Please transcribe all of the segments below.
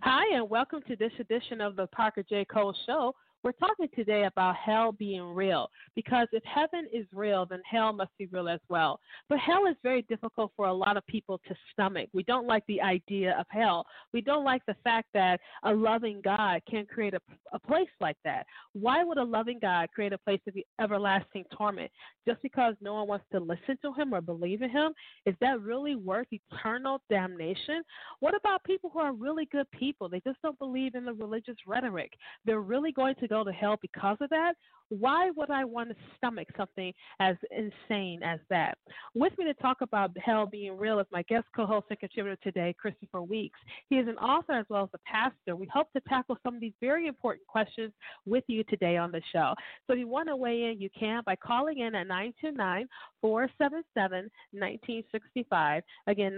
Hi, and welcome to this edition of the Parker J. Cole Show. We're talking today about hell being real because if heaven is real, then hell must be real as well. But hell is very difficult for a lot of people to stomach. We don't like the idea of hell. We don't like the fact that a loving God can create a place like that. Why would a loving God create a place of everlasting torment? Just because no one wants to listen to him or believe in him? Is that really worth eternal damnation? What about people who are really good people? They just don't believe in the religious rhetoric. They're really going to go to hell because of that? Why would I want to stomach something as insane as that? With me to talk about hell being real is my guest co-host and contributor today, Christopher Weeks. He is an author as well as a pastor. We hope to tackle some of these very important questions with you today on the show. So if you want to weigh in, you can by calling in at 929-477-1965. Again,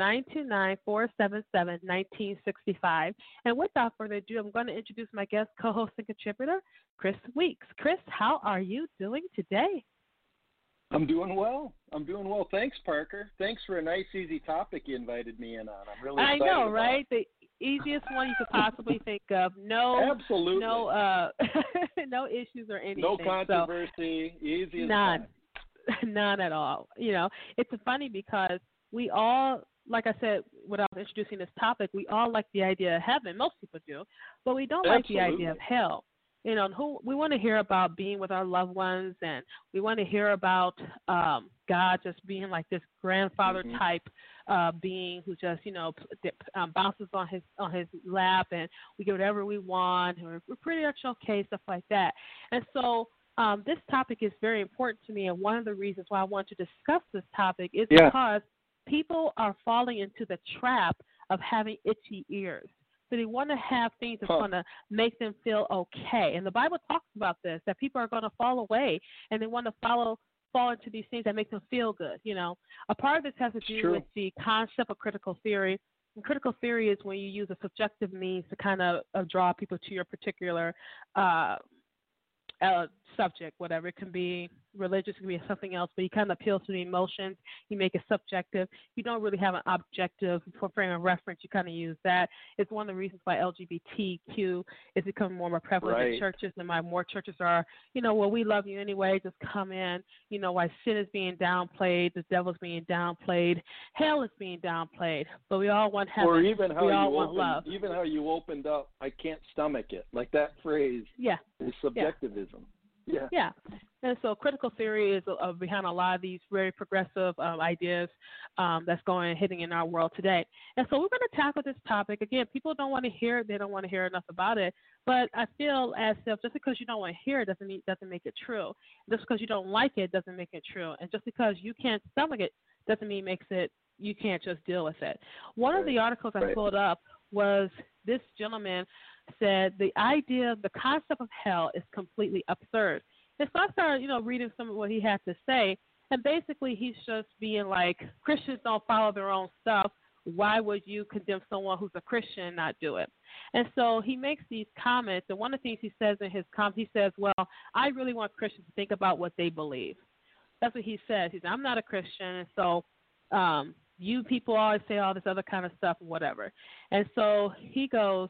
929-477-1965. And without further ado, I'm going to introduce my guest co-host and contributor, Chris Weeks. Chris, how are you doing today? I'm doing well. Thanks, Parker. Thanks for a nice, easy topic you invited me in on. I'm really excited. I know, right? The easiest one you could possibly think of. No, absolutely. No, no issues or anything. No controversy. So, easy as none, none at all. You know, it's funny because we all, like I said, without introducing this topic, we all like the idea of heaven. Most people do, but we don't like the idea of hell. You know, we want to hear about being with our loved ones, and we want to hear about God just being like this grandfather type being who just, bounces on his lap, and we get whatever we want, and we're pretty much okay, stuff like that. And so this topic is very important to me, and one of the reasons why I want to discuss this topic is because people are falling into the trap of having itchy ears. So they want to have things that's going to make them feel okay. And the Bible talks about this, that people are going to fall away, and they want to fall into these things that make them feel good. You know, a part of this has to do with the concept of critical theory. And critical theory is when you use a subjective means to kind of draw people to your particular subject, whatever. It can be religious, it can be something else, but you kind of appeal to the emotions. You make it subjective. You don't really have an objective for frame of reference. You kind of use that. It's one of the reasons why LGBTQ is becoming more and more prevalent in churches, and why more churches are, well, we love you anyway, just come in. Why sin is being downplayed, the devil's being downplayed, hell is being downplayed, but we all want heaven. Or even how love. Even how you opened up, I can't stomach it. Like that phrase is subjectivism. Yeah. And so critical theory is behind a lot of these very progressive ideas that's hitting in our world today. And so we're going to tackle this topic. Again, people don't want to hear it. They don't want to hear enough about it. But I feel as if just because you don't want to hear it doesn't make it true. Just because you don't like it doesn't make it true. And just because you can't stomach it doesn't mean you can't just deal with it. One of the articles I pulled up was this gentleman said the concept of hell is completely absurd. And so I started, reading some of what he had to say, and basically he's just being like, Christians don't follow their own stuff. Why would you condemn someone who's a Christian and not do it? And so he makes these comments, and one of the things he says in his comments, he says, well, I really want Christians to think about what they believe. That's what he says. He said, I'm not a Christian, and so you people always say all this other kind of stuff and whatever. And so he goes,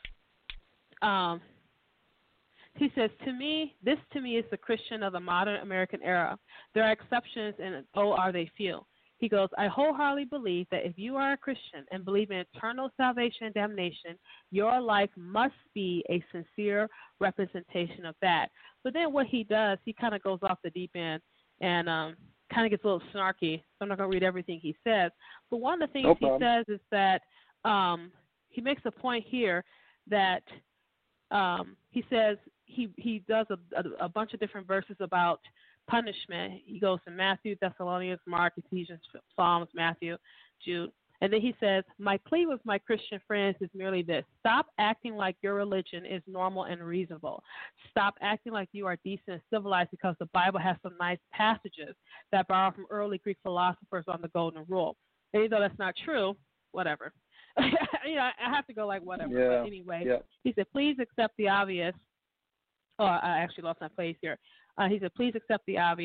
he says, this to me is the Christian of the modern American era. There are exceptions, and are they few. He goes, I wholeheartedly believe that if you are a Christian and believe in eternal salvation and damnation, your life must be a sincere representation of that. But then what he does, he kind of goes off the deep end and kind of gets a little snarky. So I'm not going to read everything he says. But one of the things he says is that he makes a point here that he says he does a bunch of different verses about punishment. He goes to Matthew, Thessalonians, Mark, Ephesians, Psalms, Matthew, Jude. And then he says, my plea with my Christian friends is merely this. Stop acting like your religion is normal and reasonable. Stop acting like you are decent and civilized because the Bible has some nice passages that borrow from early Greek philosophers on the golden rule. And even though that's not true, whatever. I have to go like whatever. Yeah. But anyway, he said, please accept the obvious. Oh, I actually lost my place here. He said, please accept the obvious.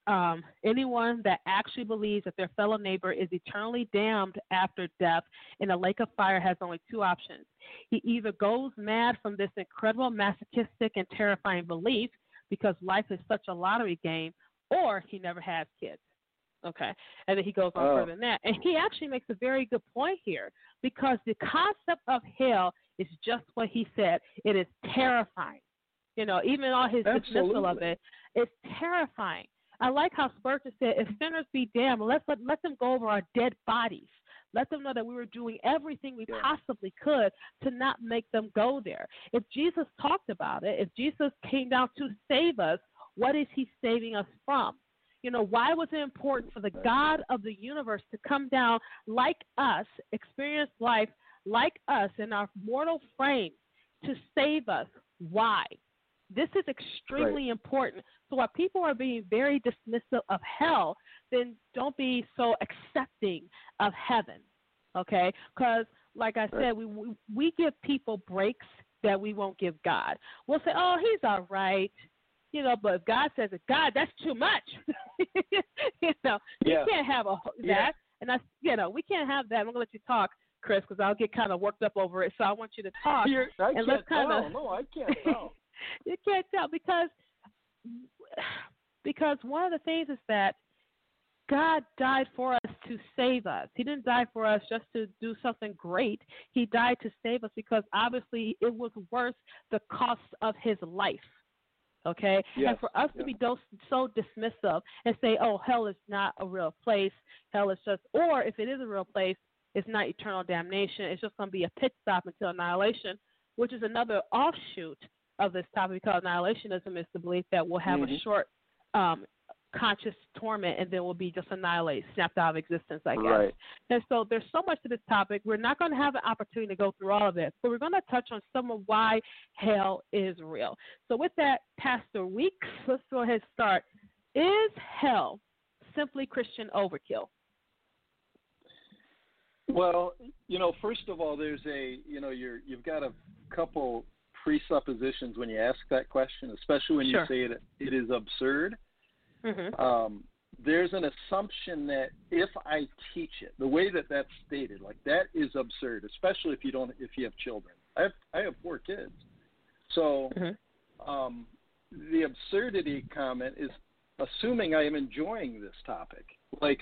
anyone that actually believes that their fellow neighbor is eternally damned after death in a lake of fire has only two options. He either goes mad from this incredible masochistic and terrifying belief because life is such a lottery game, or he never has kids. Okay, and then he goes on further than that. And he actually makes a very good point here, because the concept of hell is just what he said. It is terrifying. You know, even all his dismissal of it, it's terrifying. I like how Spurgeon said, if sinners be damned, let them go over our dead bodies. Let them know that we were doing everything we possibly could to not make them go there. If Jesus talked about it, if Jesus came down to save us, what is he saving us from? You know, why was it important for the God of the universe to come down like us, experience life like us in our mortal frame to save us? Why? This is extremely important. So while people are being very dismissive of hell, then don't be so accepting of heaven, okay? Because, like I said, we give people breaks that we won't give God. We'll say, oh, he's all right. You know, but if God says, God, that's too much. You know, you can't have that. And that's, you know, we can't have that. I'm going to let you talk, Chris, because I'll get kind of worked up over it. So I want you to talk. I can't tell. You can't tell because one of the things is that God died for us to save us. He didn't die for us just to do something great. He died to save us because obviously it was worth the cost of his life. Okay? Yes. And for us to be so dismissive and say, oh, hell is not a real place, hell is just, or if it is a real place, it's not eternal damnation. It's just going to be a pit stop until annihilation, which is another offshoot of this topic, because annihilationism is the belief that we'll have a short conscious torment and then we'll be just annihilated, snapped out of existence, I guess. Right. And so there's so much to this topic. We're not going to have an opportunity to go through all of it, but we're going to touch on some of why hell is real. So with that, Pastor Weeks, let's go ahead and start. Is hell simply Christian overkill? Well, you know, first of all, there's you've got a couple presuppositions when you ask that question, especially when you say it is absurd. Mm-hmm. There's an assumption that if I teach it the way that that's stated, like that is absurd, especially if you have children. I have 4 kids, so the absurdity comment is assuming I am enjoying this topic. Like,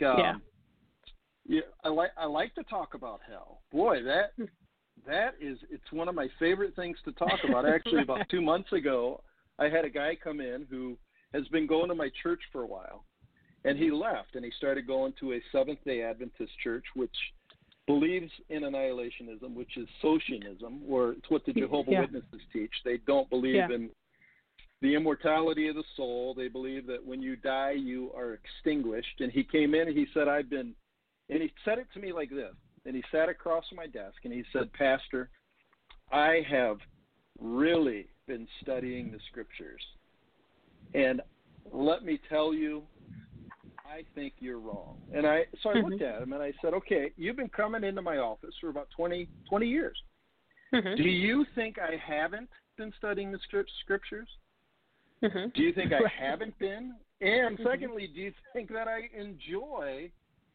I like to talk about hell. Boy, it's one of my favorite things to talk about. Actually, about 2 months ago, I had a guy come in who has been going to my church for a while, and he left, and he started going to a Seventh-day Adventist church, which believes in annihilationism, which is socianism, or it's what the Jehovah's Witnesses teach. They don't believe in the immortality of the soul. They believe that when you die, you are extinguished. And he came in, and he said, and he said it to me like this, and he sat across from my desk, and he said, Pastor, I have really been studying the Scriptures, and let me tell you, I think you're wrong. And so I looked at him, and I said, okay, you've been coming into my office for about 20 years. Do you think I haven't been studying the Scriptures? Do you think I haven't been? And secondly, do you think I enjoy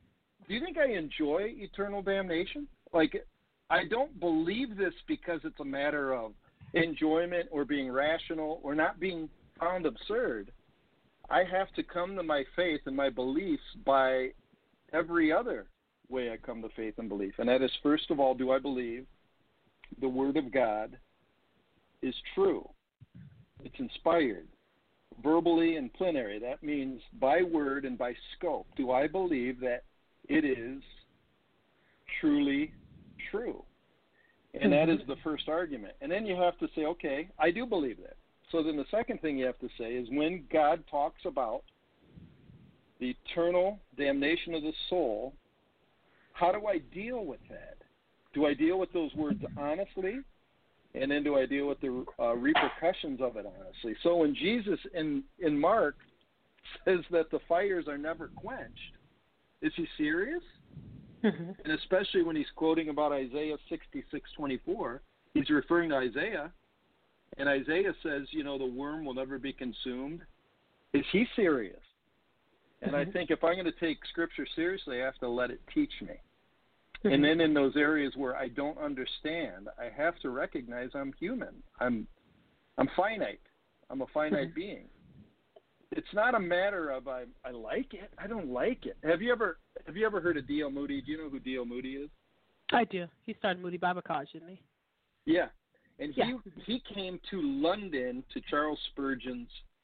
eternal damnation? Like, I don't believe this because it's a matter of enjoyment or being rational or not being found absurd. I have to come to my faith and my beliefs by every other way I come to faith and belief. And that is, first of all, do I believe the Word of God is true? It's inspired, verbally and plenary. That means by word and by scope. Do I believe that it is truly true? And that is the first argument. And then you have to say, okay, I do believe that. So then the second thing you have to say is, when God talks about the eternal damnation of the soul, how do I deal with that? Do I deal with those words honestly? And then do I deal with the repercussions of it honestly? So when Jesus in Mark says that the fires are never quenched, is he serious? And especially when he's quoting about Isaiah 66:24, he's referring to Isaiah. And Isaiah says, the worm will never be consumed. Is he serious? And I think if I'm going to take Scripture seriously, I have to let it teach me. And then in those areas where I don't understand, I have to recognize I'm human. I'm finite. I'm a finite being. It's not a matter of I like it. I don't like it. Have you ever heard of D.L. Moody? Do you know who D.L. Moody is? I do. He started Moody Bible College, didn't he? Yeah. And he came to London to Charles Spurgeon's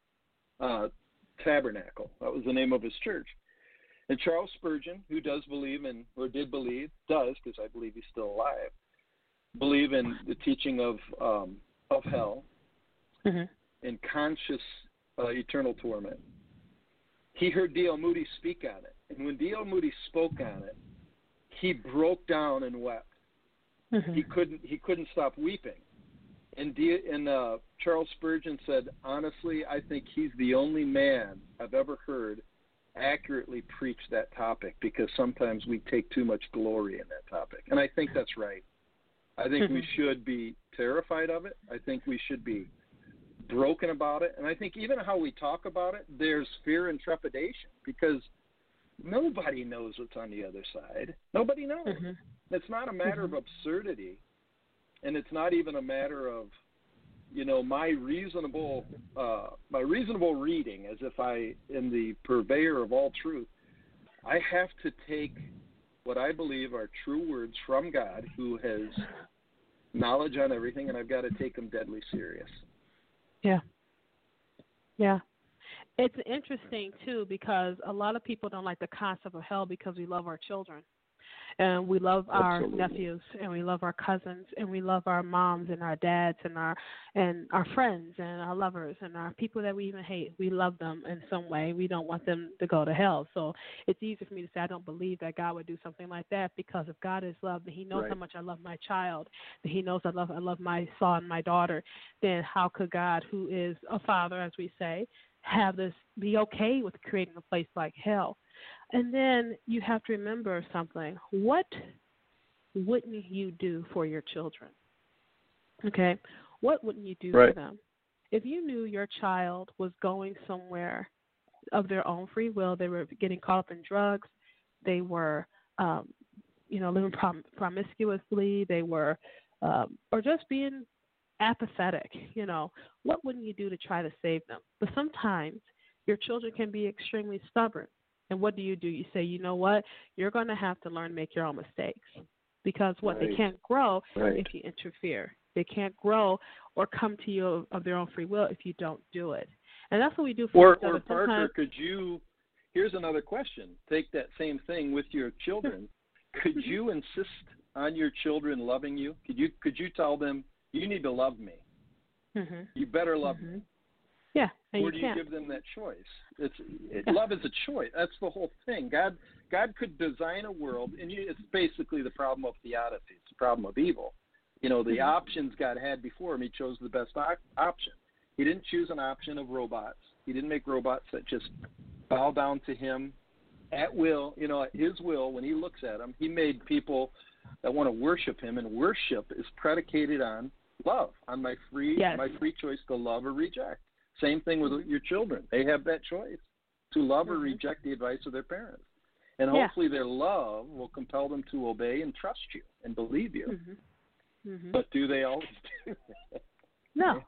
tabernacle. That was the name of his church. And Charles Spurgeon, who did believe, because I believe he's still alive, believe in the teaching of hell and conscious eternal torment. He heard D.L. Moody speak on it. And when D.L. Moody spoke on it, he broke down and wept. He couldn't stop weeping. And Charles Spurgeon said, honestly, I think he's the only man I've ever heard accurately preach that topic, because sometimes we take too much glory in that topic. And I think that's right. I think we should be terrified of it. I think we should be broken about it. And I think even how we talk about it, there's fear and trepidation, because nobody knows what's on the other side. Nobody knows. It's not a matter of absurdity, and it's not even a matter of, my reasonable reading, as if I am the purveyor of all truth. I have to take what I believe are true words from God, who has knowledge on everything, and I've got to take them deadly serious. Yeah. Yeah. It's interesting, too, because a lot of people don't like the concept of hell because we love our children. And we love our nephews, and we love our cousins, and we love our moms and our dads and our friends and our lovers and our people that we even hate. We love them in some way. We don't want them to go to hell. So it's easy for me to say I don't believe that God would do something like that, because if God is love, then He knows how much I love my child, that He knows I love my son, my daughter. Then how could God, who is a father, as we say, have this be okay with creating a place like hell? And then you have to remember something. What wouldn't you do for your children? Okay? What wouldn't you do for them? If you knew your child was going somewhere of their own free will, they were getting caught up in drugs, they were, living promiscuously, they were, or just being apathetic, what wouldn't you do to try to save them? But sometimes your children can be extremely stubborn. And what do? You say, you know what? You're going to have to learn to make your own mistakes, because they can't grow if you interfere. They can't grow or come to you of their own free will if you don't do it. And that's what we do for each other. Or Parker, here's another question. Take that same thing with your children. Could you insist on your children loving you? Could you tell them, you need to love me? You better love me. Yeah, or do you give them that choice? Love is a choice. That's the whole thing. God could design a world, and it's basically the problem of theodicy. It's the problem of evil. The options God had before him, He chose the best option. He didn't choose an option of robots. He didn't make robots that just bow down to Him at will. At His will, when He looks at them, He made people that want to worship Him, and worship is predicated on love, on my free choice to love or reject. Same thing with your children. They have that choice to love or reject the advice of their parents. And hopefully their love will compel them to obey and trust you and believe you. But do they always do that? No.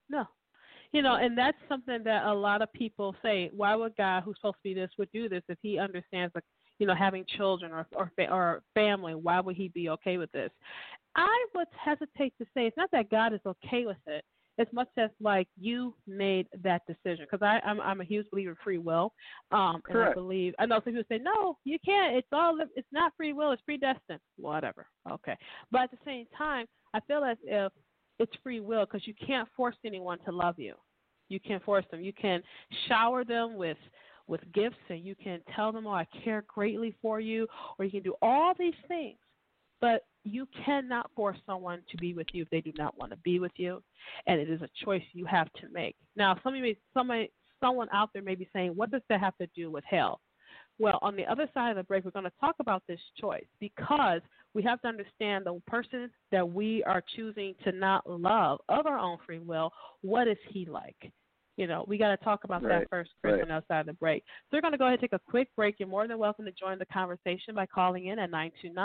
And that's something that a lot of people say, why would God, who's supposed to be this, would do this if He understands, having children or family, why would He be okay with this? I would hesitate to say it's not that God is okay with it, as much as you made that decision, because I'm a huge believer in free will, and I know some people say no, you can't. It's not free will. It's predestined. Whatever. Okay, but at the same time, I feel as if it's free will, because you can't force anyone to love you. You can't force them. You can shower them with gifts, and you can tell them, "Oh, I care greatly for you," or you can do all these things, but you cannot force someone to be with you if they do not want to be with you, and it is a choice you have to make. Now, someone out there may be saying, what does that have to do with hell? Well, on the other side of the break, we're going to talk about this choice, because we have to understand the person that we are choosing to not love of our own free will, what is he like? We got to talk about that first, Chris, on the outside of the break. So we're going to go ahead and take a quick break. You're more than welcome to join the conversation by calling in at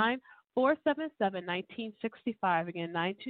929-477-1965. Again,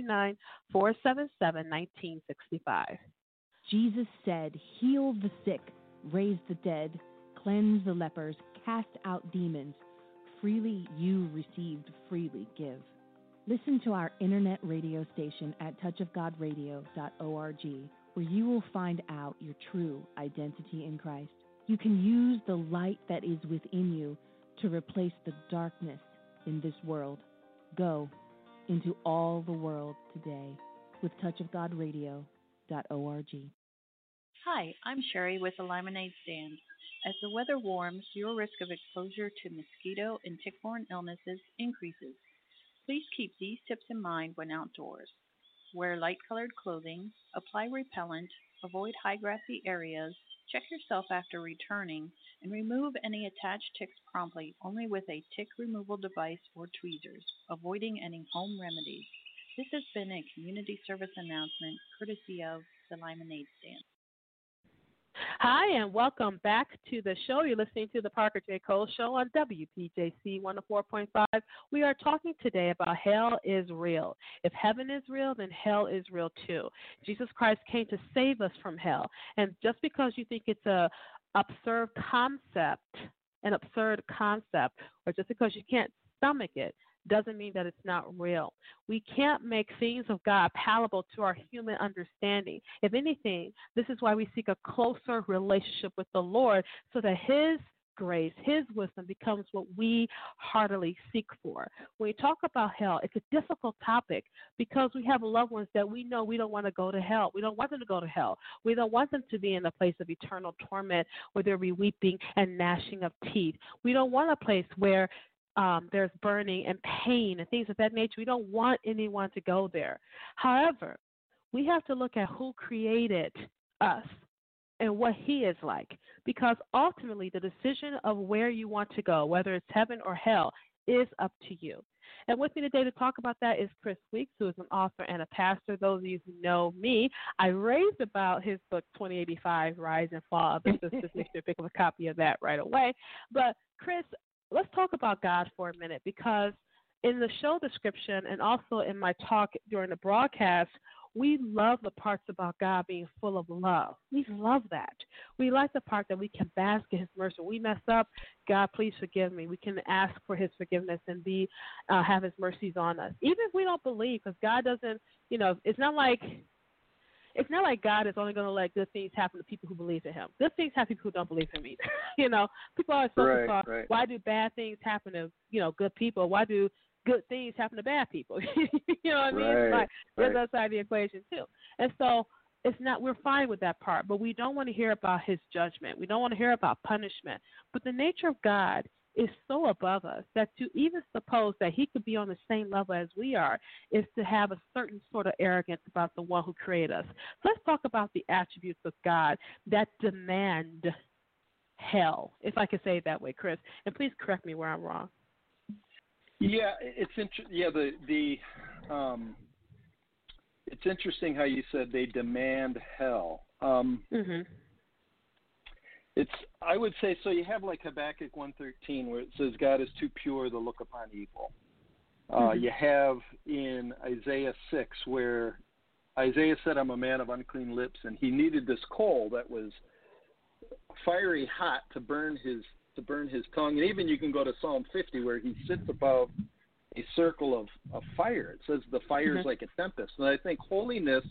929-477-1965. Jesus said, heal the sick, raise the dead, cleanse the lepers, cast out demons. Freely you received, freely give. Listen to our internet radio station at touchofgodradio.org, where you will find out your true identity in Christ. You can use the light that is within you to replace the darkness in this world. Go into all the world today with touchofgodradio.org. Hi, I'm Sherry with the Lemonade Stand. As the weather warms, your risk of exposure to mosquito and tick-borne illnesses increases. Please keep these tips in mind when outdoors. Wear light-colored clothing, apply repellent, avoid high grassy areas, check yourself after returning, and remove any attached ticks promptly only with a tick removal device or tweezers, avoiding any home remedies. This has been a community service announcement courtesy of the Lemonade Stand. Hi, and welcome back to the show. You're listening to the Parker J. Cole Show on WPJC 104.5. We are talking today about hell is real. If heaven is real, then hell is real too. Jesus Christ came to save us from hell. And just because you think it's an absurd concept, or just because you can't stomach it, doesn't mean that it's not real. We can't make things of God palatable to our human understanding. If anything, this is why we seek a closer relationship with the Lord, so that His grace, His wisdom becomes what we heartily seek for. When we talk about hell, it's a difficult topic because we have loved ones that we know we don't want to go to hell. We don't want them to go to hell. We don't want them to be in a place of eternal torment where there will be weeping and gnashing of teeth. We don't want a place where there's burning and pain and things of that nature. We don't want anyone to go there. However, we have to look at who created us and what He is like, because ultimately the decision of where you want to go, whether it's heaven or hell, is up to you. And with me today to talk about that is Chris Weeks, who is an author and a pastor. Those of you who know me, I raved about his book, 2085, Rise and Fall of the Sisters. Make sure to pick up a copy of that right away. But Chris, let's talk about God for a minute, because in the show description and also in my talk during the broadcast, we love the parts about God being full of love. We love that. We like the part that we can bask in His mercy. When we mess up, God, please forgive me. We can ask for His forgiveness and have His mercies on us. Even if we don't believe, because God doesn't, it's not like God is only going to let good things happen to people who believe in Him. Good things happen to people who don't believe in Him either. People always focus on why do bad things happen to good people? Why do good things happen to bad people? You know what I mean? It's like there's that side of the equation too. And so we're fine with that part, but we don't want to hear about His judgment. We don't want to hear about punishment. But the nature of God is so above us that to even suppose that He could be on the same level as we are is to have a certain sort of arrogance about the one who created us. So let's talk about the attributes of God that demand hell, if I could say it that way, Chris. And please correct me where I'm wrong. Yeah, it's it's interesting how you said they demand hell. I would say, so you have like Habakkuk 1:13 where it says God is too pure to look upon evil. You have in Isaiah 6 where Isaiah said, I'm a man of unclean lips, and he needed this coal that was fiery hot to burn his tongue. And even you can go to Psalm 50 where he sits above a circle of fire. It says the fire is like a tempest. And I think holiness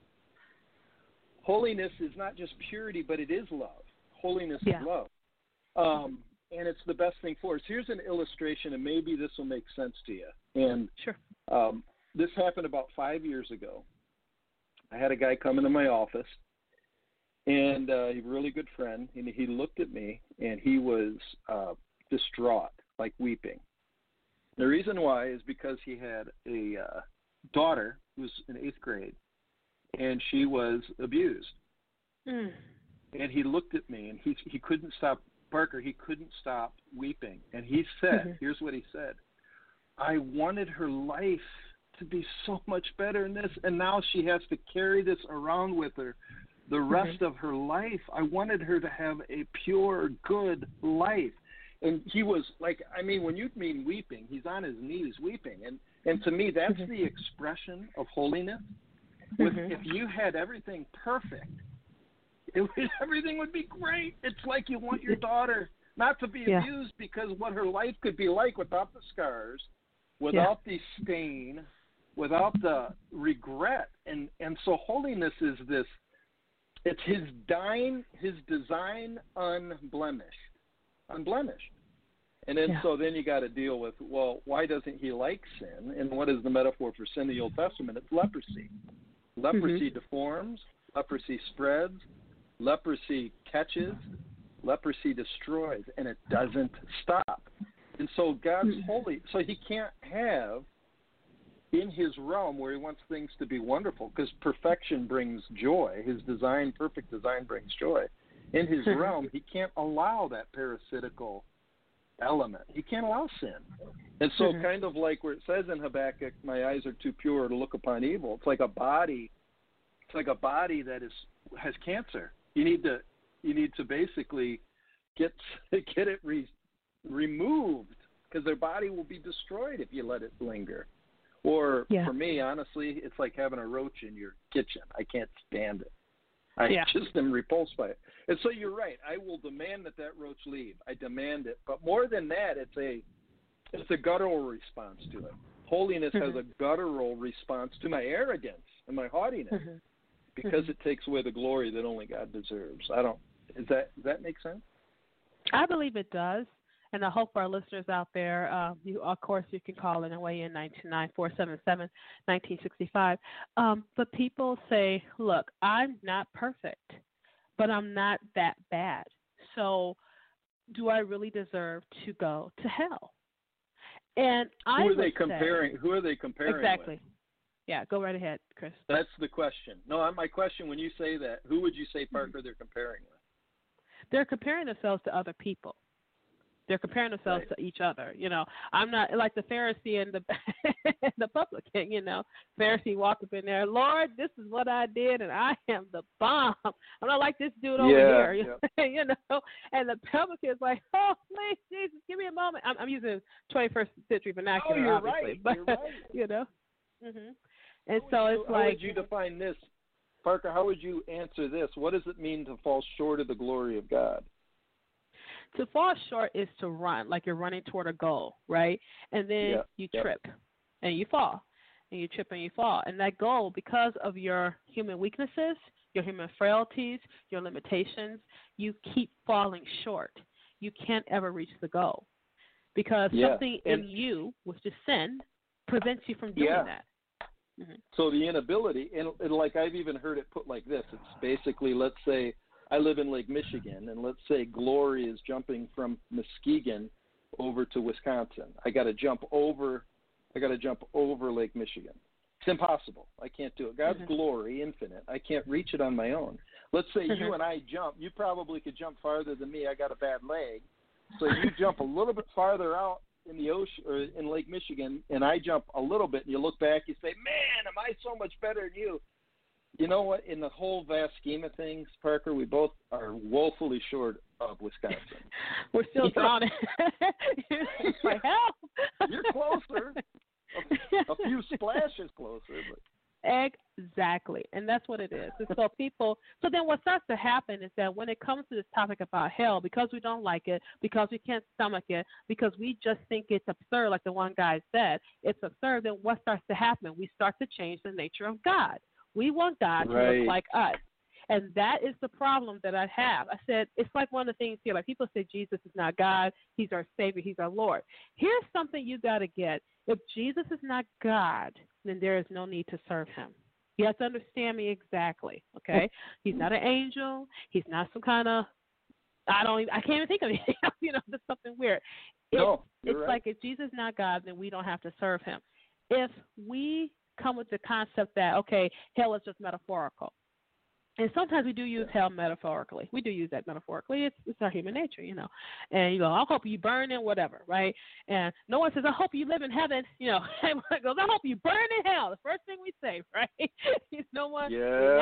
is not just purity, but it is love. Holiness is love. And it's the best thing for us. Here's an illustration, and maybe this will make sense to you. And this happened about 5 years ago. I had a guy come into my office, and he's a really good friend, and he looked at me, and he was distraught, like weeping. The reason why is because he had a daughter who was in 8th grade, and she was abused. And he looked at me, and he couldn't stop, Parker, he couldn't stop weeping. And he said, here's what he said, I wanted her life to be so much better than this, and now she has to carry this around with her the rest of her life. I wanted her to have a pure, good life. And he was like, I mean, when you mean weeping, he's on his knees weeping. And to me, that's the expression of holiness. If you had everything perfect, everything would be great. It's like you want your daughter not to be abused because what her life could be like without the scars, without the stain, without the regret. And so holiness is this, it's his design unblemished. And then so then you got to deal with, well, why doesn't he like sin? And what is the metaphor for sin in the Old Testament? It's leprosy. Leprosy deforms, leprosy spreads, leprosy catches, leprosy destroys, and it doesn't stop. And so God's holy, so he can't have in his realm where he wants things to be wonderful, because perfection brings joy. His design, perfect design, brings joy. In his realm, he can't allow that parasitical element. He can't allow sin. And so kind of like where it says in Habakkuk, my eyes are too pure to look upon evil. It's like a body that has cancer. You need to basically get it removed, because their body will be destroyed if you let it linger. Or for me, honestly, it's like having a roach in your kitchen. I can't stand it. I just am repulsed by it. And so you're right. I will demand that roach leave. I demand it. But more than that, it's a guttural response to it. Holiness has a guttural response to my arrogance and my haughtiness, because it takes away the glory that only God deserves. Does that make sense? I believe it does. And I hope our listeners out there, of course, you can call in and weigh in 929-477-1965. But people say, look, I'm not perfect, but I'm not that bad. So do I really deserve to go to hell? And Who are they comparing exactly. with? Yeah, go right ahead, Chris. That's the question. No, my question, when you say that, who would you say, Parker, they're comparing with? They're comparing themselves to other people. They're comparing themselves to each other. I'm not like the Pharisee and the publican. Pharisee walked up in there, Lord, this is what I did, and I am the bomb. I'm not like this dude over here. And the publican is like, oh, please, Jesus, give me a moment. I'm using 21st century vernacular, you're obviously, right. but you're right. And so it's like, how would you define this, Parker? How would you answer this? What does it mean to fall short of the glory of God? To fall short is to run, like you're running toward a goal, right? And then you trip and you fall, and you trip and you fall. And that goal, because of your human weaknesses, your human frailties, your limitations, you keep falling short. You can't ever reach the goal, because something in you, which is sin, prevents you from doing that. So the inability, and like I've even heard it put like this, it's basically, let's say, I live in Lake Michigan, and let's say Glory is jumping from Muskegon over to Wisconsin. I got to jump over Lake Michigan. It's impossible. I can't do it. God's glory, infinite. I can't reach it on my own. Let's say you and I jump. You probably could jump farther than me. I got a bad leg. So you jump a little bit farther out in the ocean or in Lake Michigan, and I jump a little bit, and you look back, you say, man, am I so much better than you? You know what? In the whole vast scheme of things, Parker, we both are woefully short of Wisconsin. We're still drowning. It's like, help! You're closer. A few splashes closer. But. Exactly. And that's what it is. And so then what starts to happen is that when it comes to this topic about hell, because we don't like it, because we can't stomach it, because we just think it's absurd, like the one guy said, it's absurd, then what starts to happen? We start to change the nature of God. We want God to look like us. And that is the problem that I have. I said, it's like one of the things here, like people say Jesus is not God, he's our Savior, he's our Lord. Here's something you got to get. If Jesus is not God, then there is no need to serve him. You have to understand me exactly, okay? He's not an angel. He's not some kind of, I can't even think of anything else, just something weird. It's right. Like if Jesus is not God, then we don't have to serve him. If we come with the concept that, okay, hell is just metaphorical. And sometimes we do use hell metaphorically. We do use that metaphorically. It's our human nature, And you go, I hope you burn in whatever, right? And no one says, I hope you live in heaven. Everyone goes, I hope you burn in hell. The first thing we say, right? No one. Yeah.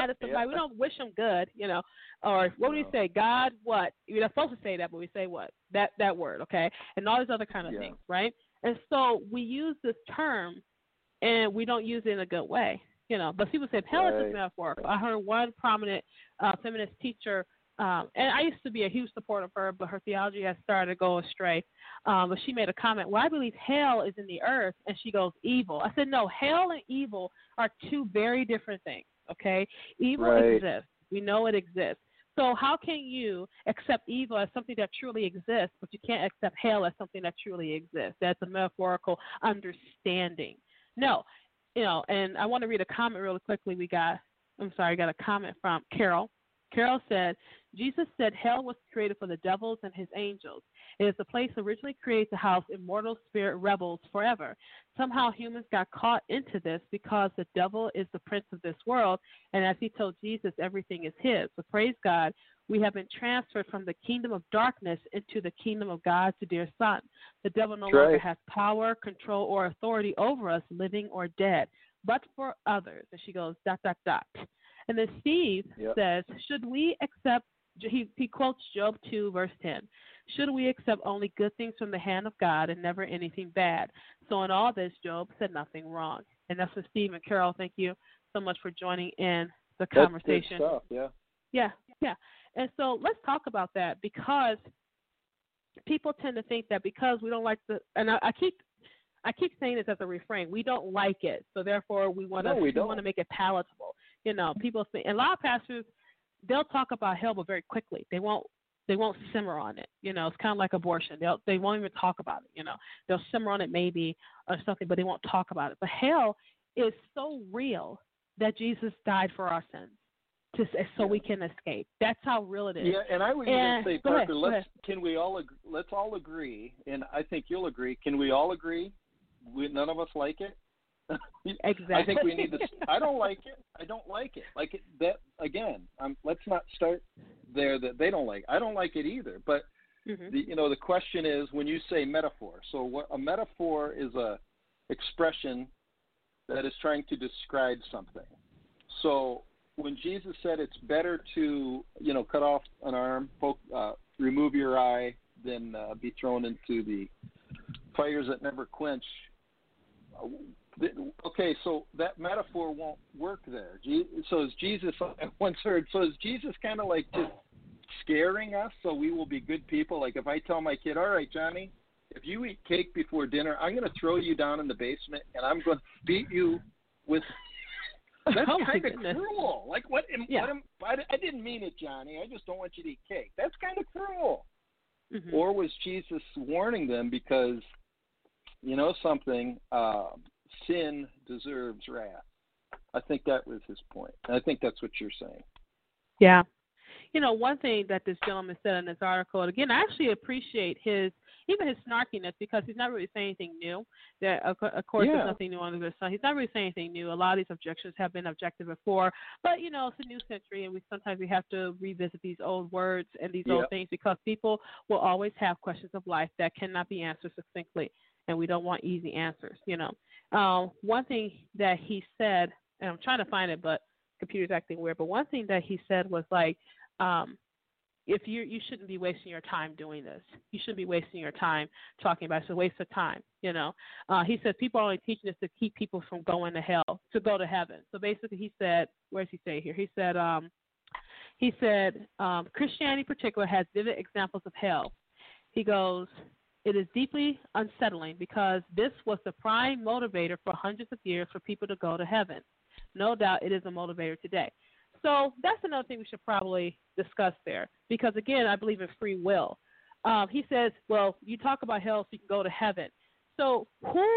bad to somebody. We don't wish them good, or what do we say? God, what? You're not supposed to say that, but we say what? That word, okay? And all these other kind of things, right? And so we use this term, and we don't use it in a good way, But people say hell is just metaphorical. I heard one prominent feminist teacher, and I used to be a huge supporter of her, but her theology has started to go astray. But she made a comment, well, I believe hell is in the earth, and she goes, evil. I said, no, hell and evil are two very different things, okay? Evil exists. We know it exists. So how can you accept evil as something that truly exists, but you can't accept hell as something that truly exists? That's a metaphorical understanding. No, and I want to read a comment really quickly. I got a comment from Carol. Carol said, Jesus said hell was created for the devils and his angels. It is a place originally created to house immortal spirit rebels forever. Somehow humans got caught into this because the devil is the prince of this world, and as he told Jesus, everything is his. So praise God, we have been transferred from the kingdom of darkness into the kingdom of God's dear Son. The devil no longer has power, control, or authority over us, living or dead, but for others. And she goes, ... And then Steve says, should we accept, he quotes Job 2, verse 10, should we accept only good things from the hand of God and never anything bad? So in all this, Job said nothing wrong. And that's what Steve and Carol, thank you so much for joining in the conversation. That's good stuff, Yeah. And so let's talk about that, because people tend to think that because we don't like and I keep saying this as a refrain, we don't like it, so therefore we want to make it palatable. People think, and a lot of pastors, they'll talk about hell, but very quickly. They won't simmer on it. It's kind of like abortion. They won't even talk about it. They'll simmer on it maybe or something, but they won't talk about it. But hell is so real that Jesus died for our sins, so we can escape. That's how real it is. Yeah, and I would even say, Parker, let's all agree, and I think you'll agree. Can we all agree? None of us like it. Exactly. I think we need to. I don't like it. Like it, that again. Let's not start there. That they don't like. I don't like it either. But the question is when you say metaphor. So what a metaphor is a expression that is trying to describe something. So when Jesus said it's better to cut off an arm, remove your eye, than be thrown into the fires that never quench. Okay, so that metaphor won't work there. So is Jesus, I once heard, is Jesus kind of like just scaring us so we will be good people? Like if I tell my kid, all right, Johnny, if you eat cake before dinner, I'm going to throw you down in the basement and I'm going to beat you with... That's kind of cruel. Like I didn't mean it, Johnny. I just don't want you to eat cake. That's kind of cruel. Mm-hmm. Or was Jesus warning them because, something... sin deserves wrath. I think that was his point. And I think that's what you're saying. Yeah. One thing that this gentleman said in this article, and again, I actually appreciate his snarkiness, because he's not really saying anything new. That, of course, there's nothing new under the sun. He's not really saying anything new. A lot of these objections have been objected before. But, it's a new century, and sometimes we have to revisit these old words and these old things, because people will always have questions of life that cannot be answered succinctly, and we don't want easy answers, One thing that he said, and I'm trying to find it, but computer's acting weird, but one thing that he said was like, if you shouldn't be wasting your time doing this. You shouldn't be wasting your time talking about it. It's a waste of time, He said people are only teaching this to keep people from going to hell, to go to heaven. So basically he said, where does he say here? He said, Christianity in particular has vivid examples of hell. He goes, it is deeply unsettling because this was the prime motivator for hundreds of years for people to go to heaven. No doubt it is a motivator today. So that's another thing we should probably discuss there, because, again, I believe in free will. He says, well, you talk about hell so you can go to heaven. So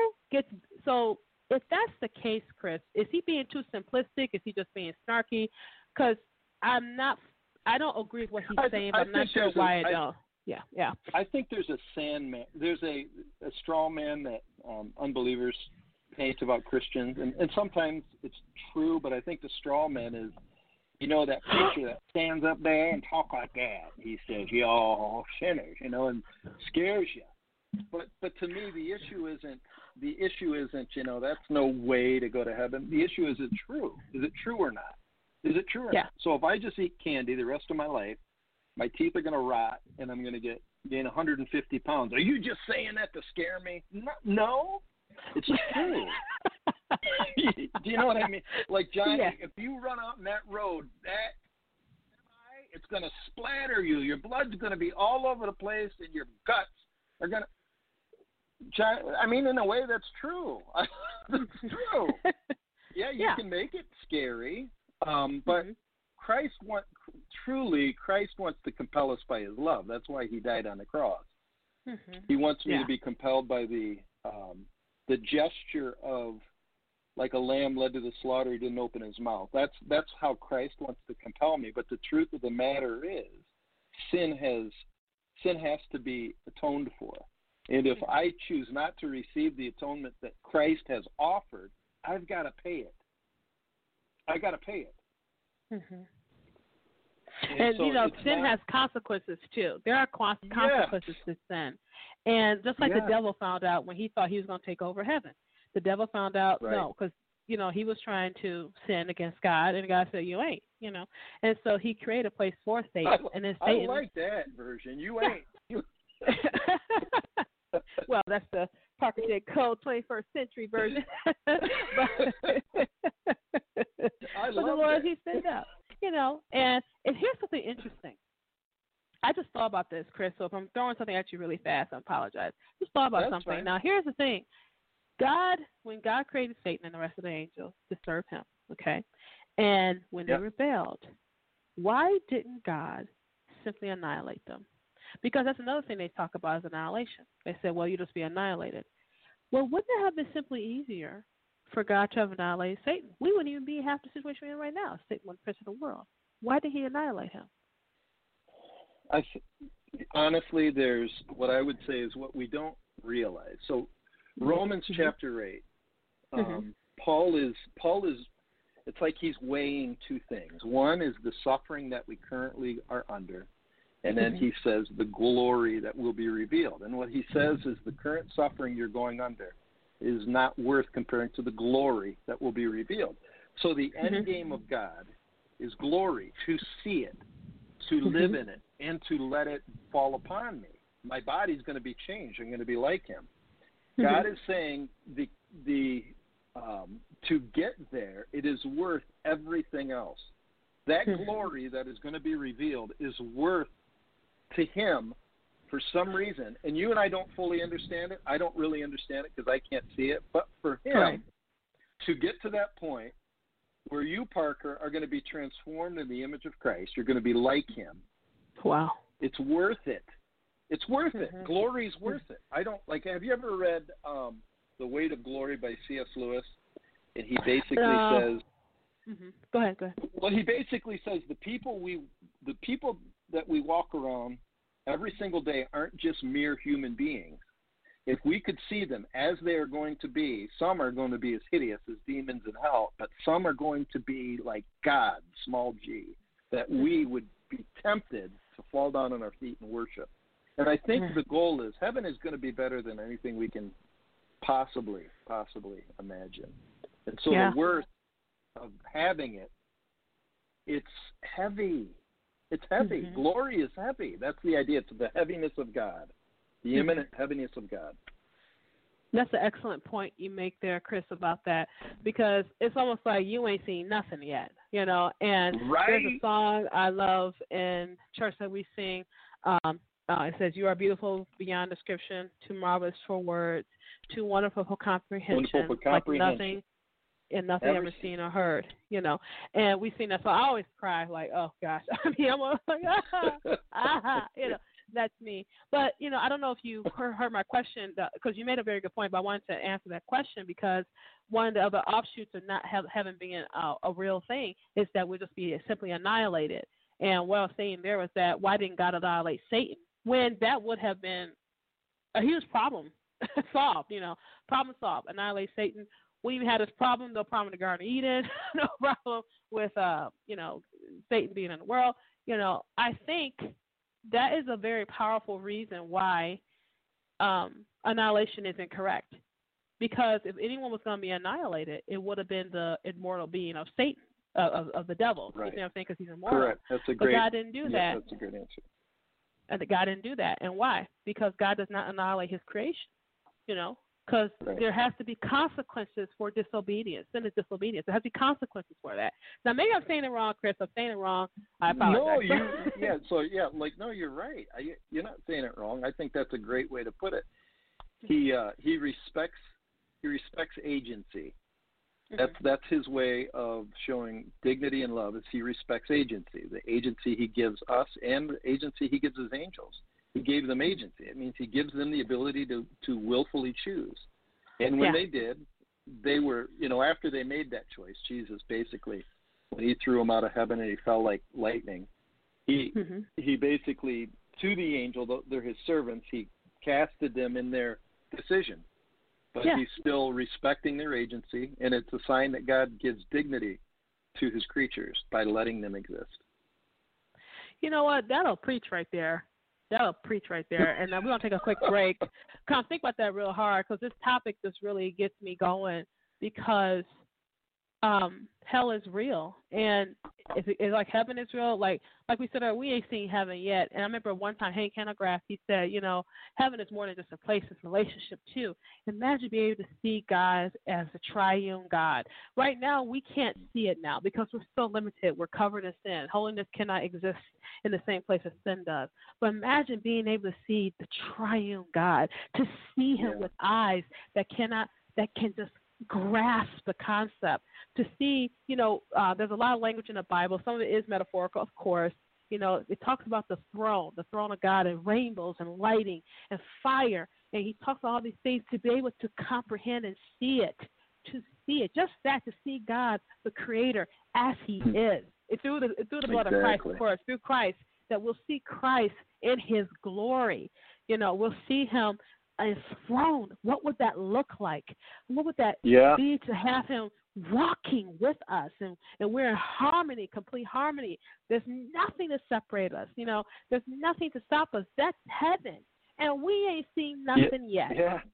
if that's the case, Chris, is he being too simplistic? Is he just being snarky? Because I don't agree with what he's saying, but I'm not sure why I don't. Yeah. I think there's a sandman. There's a straw man that unbelievers paint about Christians, and sometimes it's true, but I think the straw man is, that preacher that stands up there and talk like that. He says, "Y'all sinners," and scares you. But to me, the issue isn't. That's no way to go to heaven. The issue is it true? Is it true or not? Is it true? Yeah. So if I just eat candy the rest of my life, my teeth are going to rot, and I'm going to gain 150 pounds. Are you just saying that to scare me? No, it's true. Do you know what I mean? Like, Johnny, if you run out in that road, it's going to splatter you. Your blood's going to be all over the place, and your guts are going to. I mean, in a way, that's true. That's true. Yeah, you can make it scary, but Christ wants to compel us by his love. That's why he died on the cross. He wants me to be compelled by the gesture of, like a lamb led to the slaughter, he didn't open his mouth. That's how Christ wants to compel me. But the truth of the matter is, sin has to be atoned for. And if I choose not to receive the atonement that Christ has offered, I've got to pay it. I got to pay it. And so, sin has consequences too. There are consequences to sin. And just like the devil found out when he thought he was going to take over heaven, the devil found out no, because he was trying to sin against God, and God said, "You ain't," And so he created a place for Satan, and then Satan. I like that version. You ain't. Well, that's the Parker J. Cole 21st century version. But I love the Lord, he sent up, and here's something interesting. I just thought about this, Chris, so if I'm throwing something at you really fast, I apologize. Just thought about something. Fine. Now, here's the thing. When God created Satan and the rest of the angels to serve him, okay, and when they rebelled, why didn't God simply annihilate them? Because that's another thing they talk about is annihilation. They said, well, you just be annihilated. Well, wouldn't it have been simply easier for God to have annihilated Satan? We wouldn't even be in half the situation we're in right now. Satan was the prince of the world. Why did he annihilate him? Honestly, there's what I would say is what we don't realize. So Romans chapter 8, Paul is. It's like he's weighing two things. One is the suffering that we currently are under, and then he says the glory that will be revealed. And what he says is the current suffering you're going under is not worth comparing to the glory that will be revealed. So the end game of God is glory, to see it, to live in it, and to let it fall upon me. My body's going to be changed. I'm going to be like him. God is saying to get there, it is worth everything else. That glory that is going to be revealed is worth to him for some reason. And you and I don't fully understand it. I don't really understand it because I can't see it. But for him to get to that point where you, Parker, are going to be transformed in the image of Christ, you're going to be like him. Wow. It's worth it. It's worth it. Glory's worth it. Have you ever read The Weight of Glory by C.S. Lewis? And he basically says, Go ahead. Well, he basically says the people that we walk around every single day aren't just mere human beings. If we could see them as they are going to be, some are going to be as hideous as demons in hell, but some are going to be like God, small g, that we would be tempted to fall down on our feet and worship. And I think the goal is heaven is going to be better than anything we can possibly imagine. And so the worth of having it, it's heavy. It's heavy. Glory is heavy. That's the idea. It's the heaviness of God, the imminent heaviness of God. That's an excellent point you make there, Chris, about that, because it's almost like you ain't seen nothing yet, and there's a song I love in church that we sing. It says, "You are beautiful beyond description, too marvelous for words, too wonderful for comprehension, like nothing ever seen or heard," And we sing that, so I always cry like, oh gosh, I'm like, that's me. But I don't know if you heard my question, because you made a very good point. But I wanted to answer that question because one of the other offshoots of not heaven being a real thing is that we'll just be simply annihilated. And what I was saying there was that why didn't God annihilate Satan when that would have been a huge problem solved? Problem solved. Annihilate Satan. We even had this problem, no problem in the Garden of Eden, no problem with, Satan being in the world. I think that is a very powerful reason why annihilation is incorrect. Because if anyone was going to be annihilated, it would have been the immortal being of Satan, of the devil. Right. You know what I'm saying? Because he's immortal. Correct. That's a great. But God didn't do that. Yeah, that's a good answer. And God didn't do that. And why? Because God does not annihilate his creation, because there has to be consequences for disobedience. Sin is disobedience. There has to be consequences for that. Now, maybe I'm saying it wrong, Chris. I'm saying it wrong. I apologize. No, no, you're right. You're not saying it wrong. I think that's a great way to put it. He respects agency. That's his way of showing dignity and love. Is he respects agency, the agency he gives us and the agency he gives his angels. He gave them agency. It means he gives them the ability to willfully choose. And when they did, they were, after they made that choice, Jesus basically, when he threw them out of heaven and he fell like lightning, he basically, to the angel, they're his servants, he casted them in their decision. But he's still respecting their agency, and it's a sign that God gives dignity to his creatures by letting them exist. You know what? That'll preach right there. And we're going to take a quick break. Come think about that real hard, because this topic just really gets me going, because hell is real. And it's like heaven is real. Like we said, we ain't seen heaven yet. And I remember one time Hank Hanegraaff, he said, heaven is more than just a place, it's a relationship too. Imagine being able to see God as a triune God. Right now, we can't see it now because we're so limited. We're covered in sin. Holiness cannot exist in the same place as sin does. But imagine being able to see the triune God, to see him with eyes that can just grasp the concept, to see, there's a lot of language in the Bible. Some of it is metaphorical, of course. It talks about the throne of God, and rainbows and lighting and fire. And he talks about all these things to be able to comprehend and see it, just that, to see God, the Creator, as he is. It's through the blood of Christ, of course, through Christ, that we'll see Christ in his glory. We'll see him enthroned. What would that look like? What would that be, to have him walking with us, and we're in harmony, complete harmony? There's nothing to separate us. There's nothing to stop us. That's heaven, and we ain't seen nothing yet.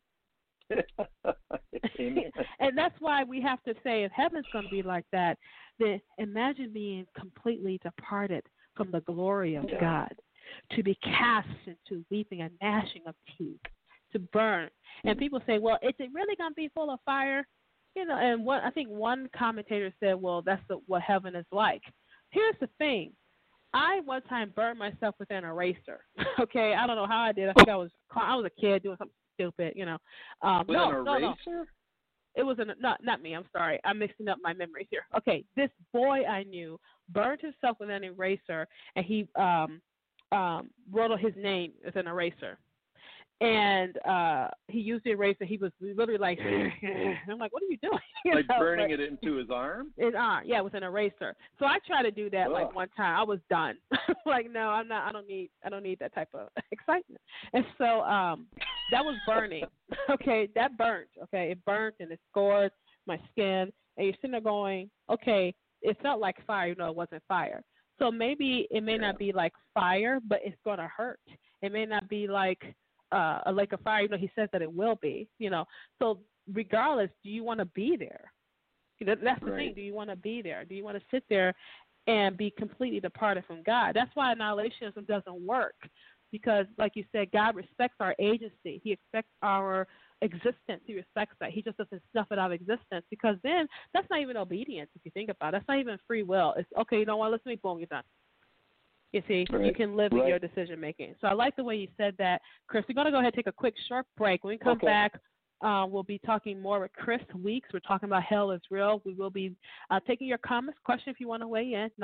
And that's why we have to say, if heaven's going to be like that, then imagine being completely departed from the glory of God, to be cast into weeping and gnashing of teeth, to burn. And people say, well, is it really going to be full of fire? And I think one commentator said, well, that's what heaven is like. Here's the thing. I one time burned myself with an eraser. Okay, I don't know how I did. I think I was a kid doing something stupid, With an eraser? No. It was not me. I'm sorry. I'm mixing up my memories here. Okay, this boy I knew burned himself with an eraser, and he wrote his name with an eraser. And he used the eraser. He was literally like, I'm like, what are you doing? Burning it into his arm? Yeah, with an eraser. So I tried to do that like one time. I was done. Like, no, I'm not. I don't need that type of excitement. And so that was burning. Okay, that burnt. Okay, it burnt and it scored my skin. And you're sitting there going, okay, it felt like fire, even though it wasn't fire. So maybe it may not be like fire, but it's going to hurt. It may not be like a lake of fire, he says that it will be, So regardless, do you want to be there? That's the thing. Do you want to be there? Do you want to sit there and be completely departed from God? That's why annihilationism doesn't work, because, like you said, God respects our agency. He expects our existence. He respects that. He just doesn't snuff it out of existence, because then that's not even obedience, if you think about it. That's not even free will. It's, okay, you know what, listen to me, boom, you're done. You see, you can live with your decision making. So I like the way you said that, Chris. We're going to go ahead and take a quick short break. When we come back, we'll be talking more with Chris Weeks. We're talking about Hell is Real. We will be taking your comments, question if you want to weigh in,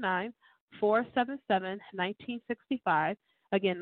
929-477-1965. Again,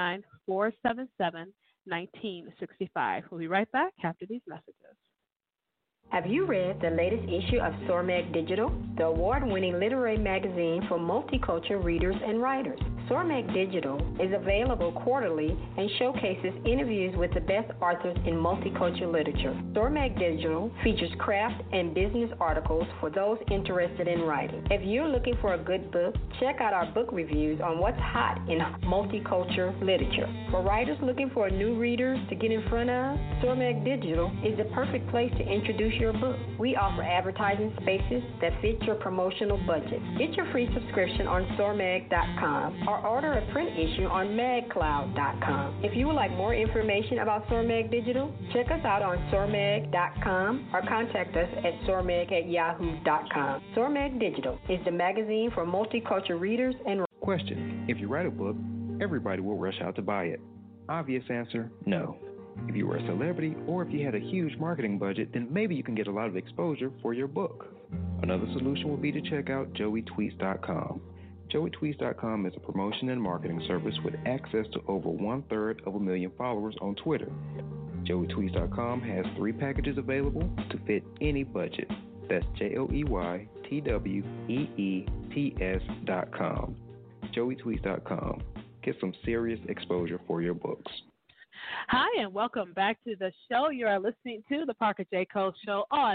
929-477-1965. We'll be right back after these messages. Have you read the latest issue of Sormag Digital, the award-winning literary magazine for multicultural readers and writers? SORMAG Digital is available quarterly and showcases interviews with the best authors in multicultural literature. SORMAG Digital features craft and business articles for those interested in writing. If you're looking for a good book, check out our book reviews on what's hot in multicultural literature. For writers looking for new readers to get in front of, SORMAG Digital is the perfect place to introduce your book. We offer advertising spaces that fit your promotional budget. Get your free subscription on SORMAG.com or order a print issue on MagCloud.com. If you would like more information about SORMAG Digital, check us out on SORMAG.com or contact us at SORMAG@yahoo.com. SORMAG Digital is the magazine for multicultural readers and... Question: if you write a book, everybody will rush out to buy it. Obvious answer, no. If you were a celebrity or if you had a huge marketing budget, then maybe you can get a lot of exposure for your book. Another solution would be to check out JoeyTweets.com. JoeyTweets.com is a promotion and marketing service with access to over 1/3 followers on Twitter. JoeyTweets.com has 3 packages available to fit any budget. That's JoeyTweets.com. JoeyTweets.com. Get some serious exposure for your books. Hi, and welcome back to the show. You are listening to the Parker J. Cole Show on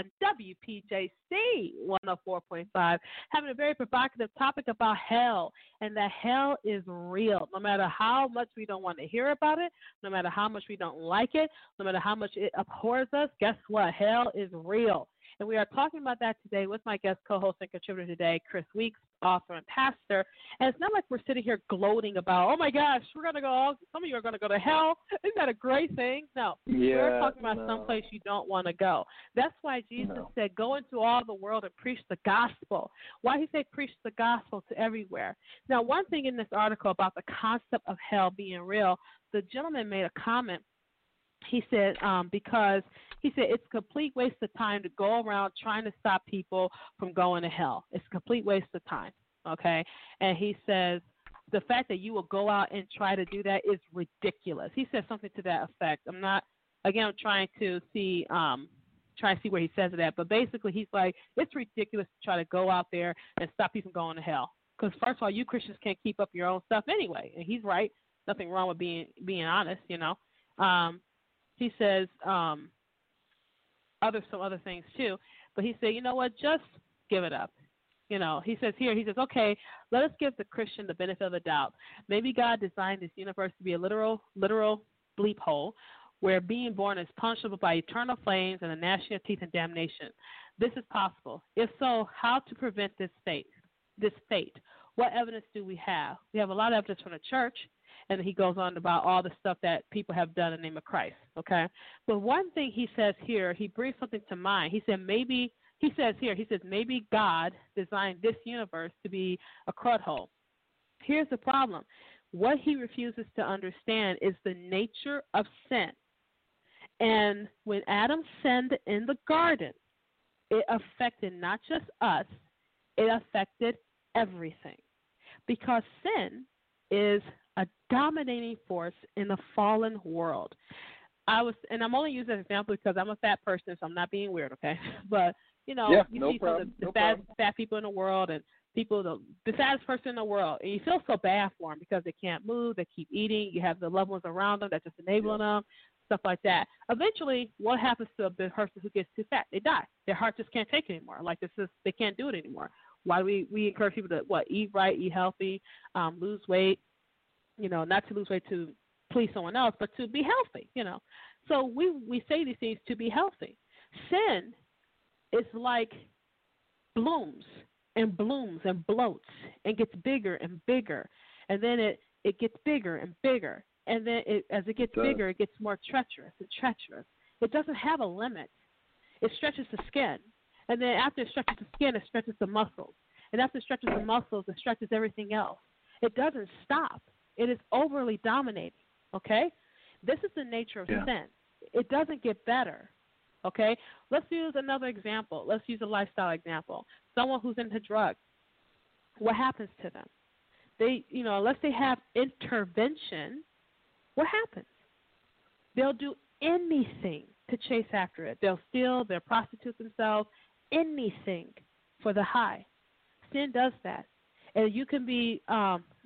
WPJC 104.5, having a very provocative topic about hell, and that hell is real. No matter how much we don't want to hear about it, no matter how much we don't like it, no matter how much it abhors us, guess what? Hell is real. And we are talking about that today with my guest co-host and contributor today, Chris Weeks, author and pastor. And it's not like we're sitting here gloating about, oh, my gosh, we're going to go, some of you are going to go to hell. Isn't that a great thing? No. We're talking about someplace you don't want to go. That's why Jesus said, go into all the world and preach the gospel. Why he said preach the gospel to everywhere? Now, one thing in this article about the concept of hell being real, the gentleman made a comment. He said, because he said it's a complete waste of time to go around trying to stop people from going to hell. It's a complete waste of time, okay? And he says the fact that you will go out and try to do that is ridiculous. He said something to that effect. I'm trying to see where he says it at, but basically he's like, it's ridiculous to try to go out there and stop people from going to hell. Because first of all, you Christians can't keep up your own stuff anyway, and he's right. Nothing wrong with being honest, you know. He says some other things too, but he said, you know what, just give it up. You know, he says, okay, let us give the Christian the benefit of the doubt. Maybe God designed this universe to be a literal bleep hole where being born is punishable by eternal flames and the gnashing of teeth and damnation. This is possible. If so, how to prevent this fate? What evidence do we have? We have a lot of evidence from the church. And he goes on about all the stuff that people have done in the name of Christ, okay? But one thing he says here, he brings something to mind. He says maybe God designed this universe to be a crud hole. Here's the problem. What he refuses to understand is the nature of sin. And when Adam sinned in the garden, it affected not just us, it affected everything. Because sin is a dominating force in the fallen world. I'm only using that example because I'm a fat person, so I'm not being weird, okay? But, you see some of the fat people in the world and the fattest person in the world, and you feel so bad for them because they can't move, they keep eating, you have the loved ones around them that's just enabling them, stuff like that. Eventually, what happens to a person who gets too fat? They die. Their heart just can't take it anymore. They can't do it anymore. Why do we encourage people to, eat right, eat healthy, lose weight, not to lose weight to please someone else, but to be healthy, So we say these things to be healthy. Sin is like blooms and blooms and bloats and gets bigger and bigger. And then it gets bigger and bigger. And then as it gets bigger, it gets more treacherous and treacherous. It doesn't have a limit. It stretches the skin. And then after it stretches the skin, it stretches the muscles. And after it stretches the muscles, it stretches everything else. It doesn't stop. It is overly dominating, okay? This is the nature of sin. It doesn't get better, okay? Let's use another example. Let's use a lifestyle example. Someone who's into drugs. What happens to them? Unless they have intervention, what happens? They'll do anything to chase after it. They'll steal, they'll prostitute themselves, anything for the high. Sin does that. And you can be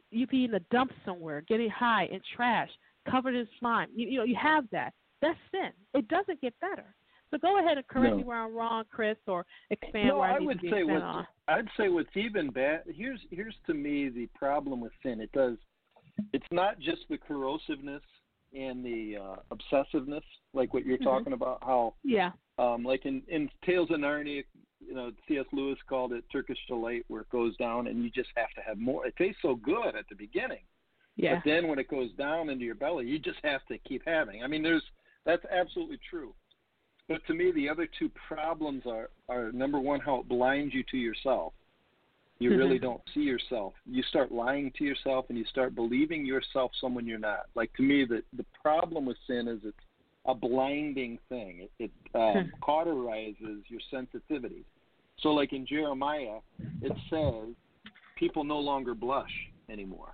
you be in a dump somewhere, getting high in trash, covered in slime. You have that. That's sin. It doesn't get better. So go ahead and correct me where I'm wrong, Chris, or expand where I need to be expanded on. I'd say what's even bad. Here's to me the problem with sin. It's not just the corrosiveness and the obsessiveness, like what you're talking about. How like in Tales of Narnia, C.S. Lewis called it Turkish delight, where it goes down and you just have to have more. It tastes so good at the beginning, but then when it goes down into your belly, you just have to keep having. I mean, that's absolutely true. But to me, the other two problems are number one, how it blinds you to yourself. You really don't see yourself. You start lying to yourself, and you start believing yourself someone you're not. Like, to me, the problem with sin is it's a blinding thing. It cauterizes your sensitivity. So, like in Jeremiah, it says people no longer blush anymore.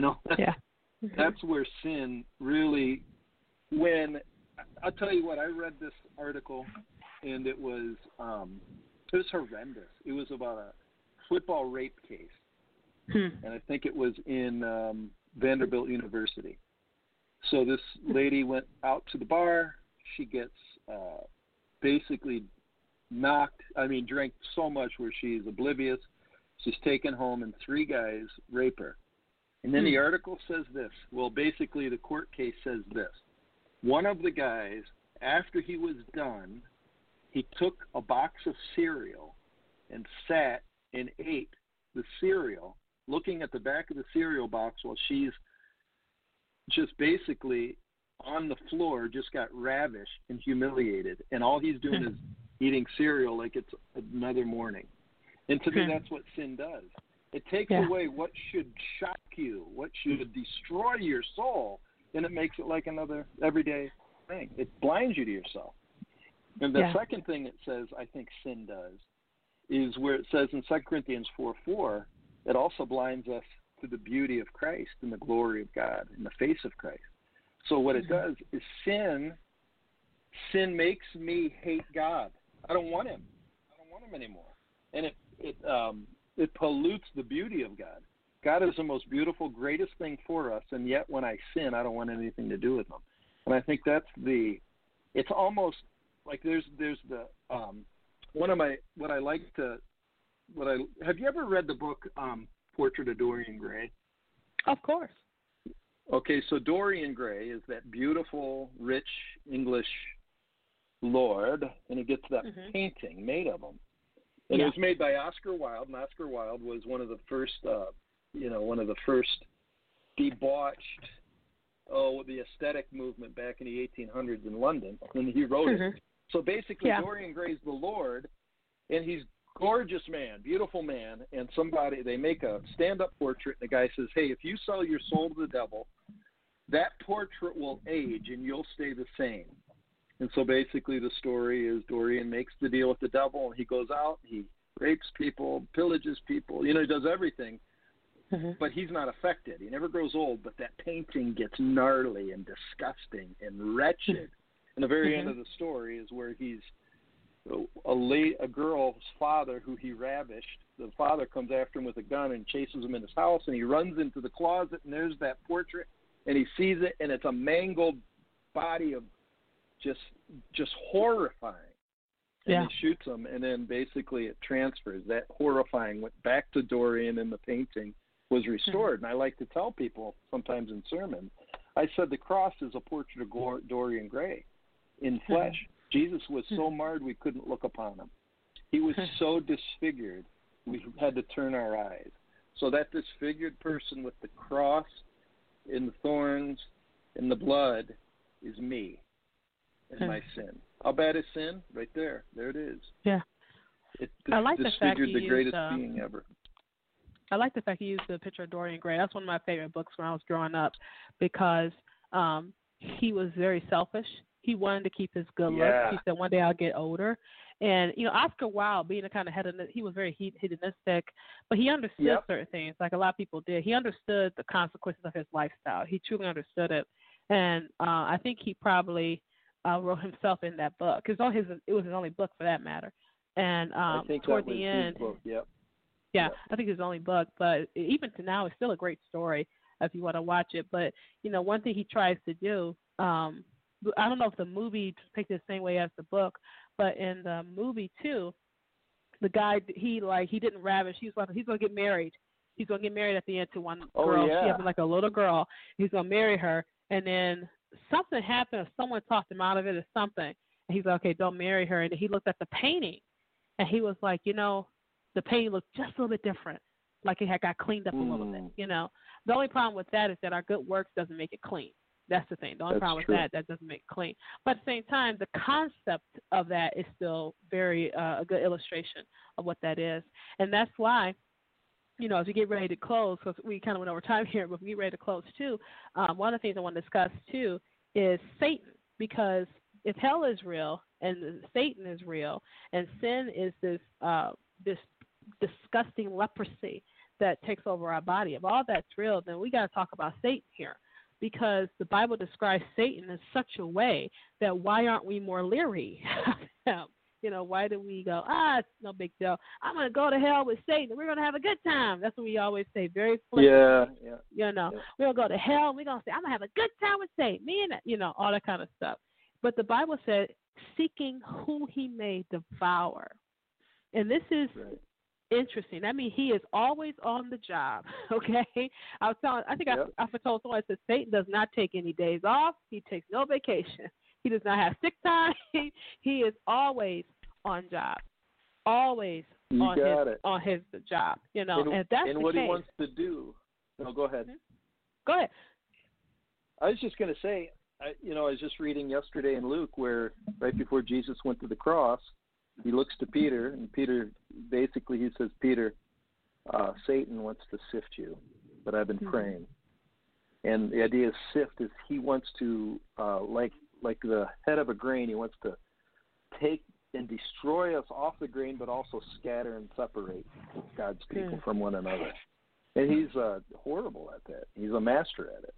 That's where sin really, I'll tell you what, I read this article, and it was horrendous. It was about a football rape case, and I think it was in Vanderbilt University. So this lady went out to the bar. She gets basically drank so much where she's oblivious. She's taken home, and 3 guys rape her. And then the article says this. Well, basically the court case says this. One of the guys, after he was done, he took a box of cereal and sat and ate the cereal, looking at the back of the cereal box while she's just basically on the floor, just got ravished and humiliated. And all he's doing is eating cereal like it's another morning. And to me, that's what sin does. It takes away what should shock you, what should destroy your soul, and it makes it like another everyday thing. It blinds you to yourself. And the second thing it says, I think sin does, is where it says in 2 Corinthians 4:4, it also blinds us to the beauty of Christ and the glory of God in the face of Christ. So what it does is sin makes me hate God. I don't want him. I don't want him anymore. And it pollutes the beauty of God. God is the most beautiful, greatest thing for us, and yet when I sin, I don't want anything to do with him. And I think that's it's almost like there's the have you ever read the book Portrait of Dorian Gray? Of course. Okay, so Dorian Gray is that beautiful, rich English lord, and he gets that painting made of him. And it was made by Oscar Wilde, and Oscar Wilde was one of the first debauched, the aesthetic movement back in the 1800s in London, and he wrote it. So basically, Dorian Gray's the Lord, and he's gorgeous man, beautiful man, and they make a stand-up portrait, and the guy says, hey, if you sell your soul to the devil, that portrait will age, and you'll stay the same. And so basically the story is Dorian makes the deal with the devil, and he goes out, he rapes people, pillages people, he does everything, but he's not affected. He never grows old, but that painting gets gnarly and disgusting and wretched. And the very end of the story is where he's a girl's father who he ravished. The father comes after him with a gun and chases him in his house, and he runs into the closet, and there's that portrait, and he sees it, and it's a mangled body of just horrifying. And he shoots him, and then basically it transfers. That horrifying went back to Dorian, and the painting was restored. And I like to tell people sometimes in sermons, I said the cross is a portrait of Dorian Gray in flesh. Jesus was so marred we couldn't look upon him. He was so disfigured we had to turn our eyes. So that disfigured person with the cross and the thorns and the blood is me and my sin. How bad is sin? Right there. There it is. Yeah. It I like disfigured the greatest being ever. I like the fact you used the picture of Dorian Gray. That's one of my favorite books when I was growing up because he was very selfish. He wanted to keep his good looks. He said, one day I'll get older. And, Oscar Wilde, being a kind of hedonist, he was very hedonistic, but he understood certain things, like a lot of people did. He understood the consequences of his lifestyle. He truly understood it. And I think he probably wrote himself in that book. It was his only book for that matter. And I think toward that was the end, his book, Yeah, I think it's the only book, but even to now, it's still a great story if you want to watch it. But, one thing he tries to do, I don't know if the movie depicted the same way as the book, but in the movie, too, the guy, he didn't ravish. He's going to get married. He's going to get married at the end to one girl. Yeah. She has like a little girl. He's going to marry her. And then something happened, or someone talked him out of it or something. And he's like, okay, don't marry her. And he looked at the painting, and he was like, the painting looked just a little bit different, like it had got cleaned up a little bit. The only problem with that is that our good works doesn't make it clean. That's the thing. The only problem with that doesn't make it clean. But at the same time, the concept of that is still very a good illustration of what that is. And that's why, as we get ready to close, because we kind of went over time here, but we get ready to close too, one of the things I want to discuss too is Satan. Because if hell is real and Satan is real and sin is this disgusting leprosy that takes over our body, if all that's real, then we got to talk about Satan here. Because the Bible describes Satan in such a way that why aren't we more leery of him? Why do we go, it's no big deal. I'm going to go to hell with Satan. We're going to have a good time. That's what we always say, very flippantly. Yeah. We're going to go to hell, and we're going to say, I'm going to have a good time with Satan. Me and all that kind of stuff. But the Bible said, seeking who he may devour. And this is interesting. I mean, he is always on the job, okay? I told someone, I said, Satan does not take any days off. He takes no vacation. He does not have sick time. He is always on job, always on his job, And that's and the what case. he wants to do. No, go ahead. Go ahead. I was just going to say, I was just reading yesterday in Luke where right before Jesus went to the cross, he looks to Peter, and Peter, basically he says, Peter, Satan wants to sift you, but I've been praying. And the idea of sift is he wants to, like the head of a grain, he wants to take and destroy us off the grain, but also scatter and separate God's people from one another. And he's horrible at that. He's a master at it.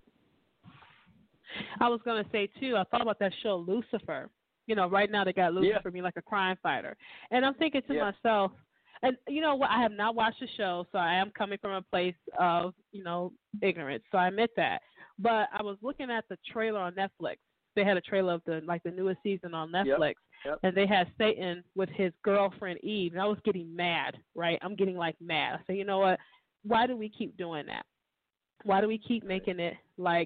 I was going to say, too, I thought about that show, Lucifer. Right now they got Lucifer being like a crime fighter. And I'm thinking to myself, and you know what, I have not watched the show, so I am coming from a place of, ignorance. So I admit that. But I was looking at the trailer on Netflix. They had a trailer of the newest season on Netflix. Yep. And they had Satan with his girlfriend Eve. And I was getting mad, right? I'm getting mad. I said, you know what? Why do we keep doing that? Why do we keep making it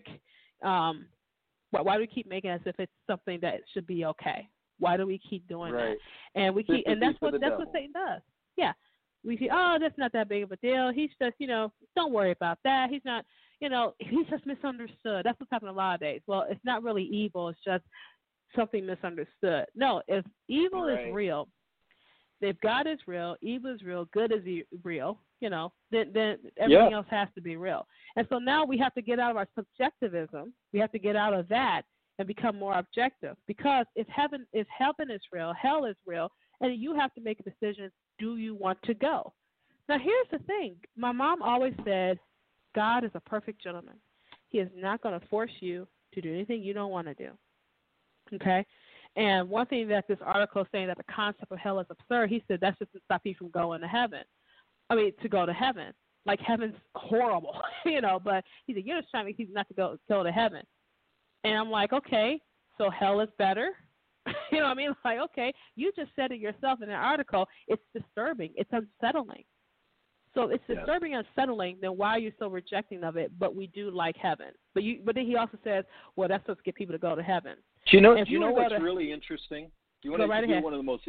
why do we keep making it as if it's something that should be okay? Why do we keep doing that? And we keep, and that's what Satan does. Yeah, we see. Oh, that's not that big of a deal. He's just, don't worry about that. He's not, he's just misunderstood. That's what's happening a lot of days. Well, it's not really evil. It's just something misunderstood. No, if evil is real, if God is real, evil is real, good is real, then everything else has to be real. And so now we have to get out of our subjectivism. We have to get out of that and become more objective. Because if heaven is real, hell is real, and you have to make a decision, do you want to go? Now, here's the thing. My mom always said, God is a perfect gentleman. He is not going to force you to do anything you don't want to do. Okay? And one thing that this article is saying that the concept of hell is absurd, he said that's just to stop you from going to heaven. To go to heaven. Like heaven's horrible, but he said, you're just trying to keep not to go to heaven. And I'm like, okay, so hell is better? You know what I mean? Like, okay, you just said it yourself in an article. It's disturbing. It's unsettling. So it's disturbing and unsettling, then why are you so rejecting of it? But we do like heaven. But then he also says, well, that's supposed to get people to go to heaven. Do you know what's really interesting? Do you want to do one of the most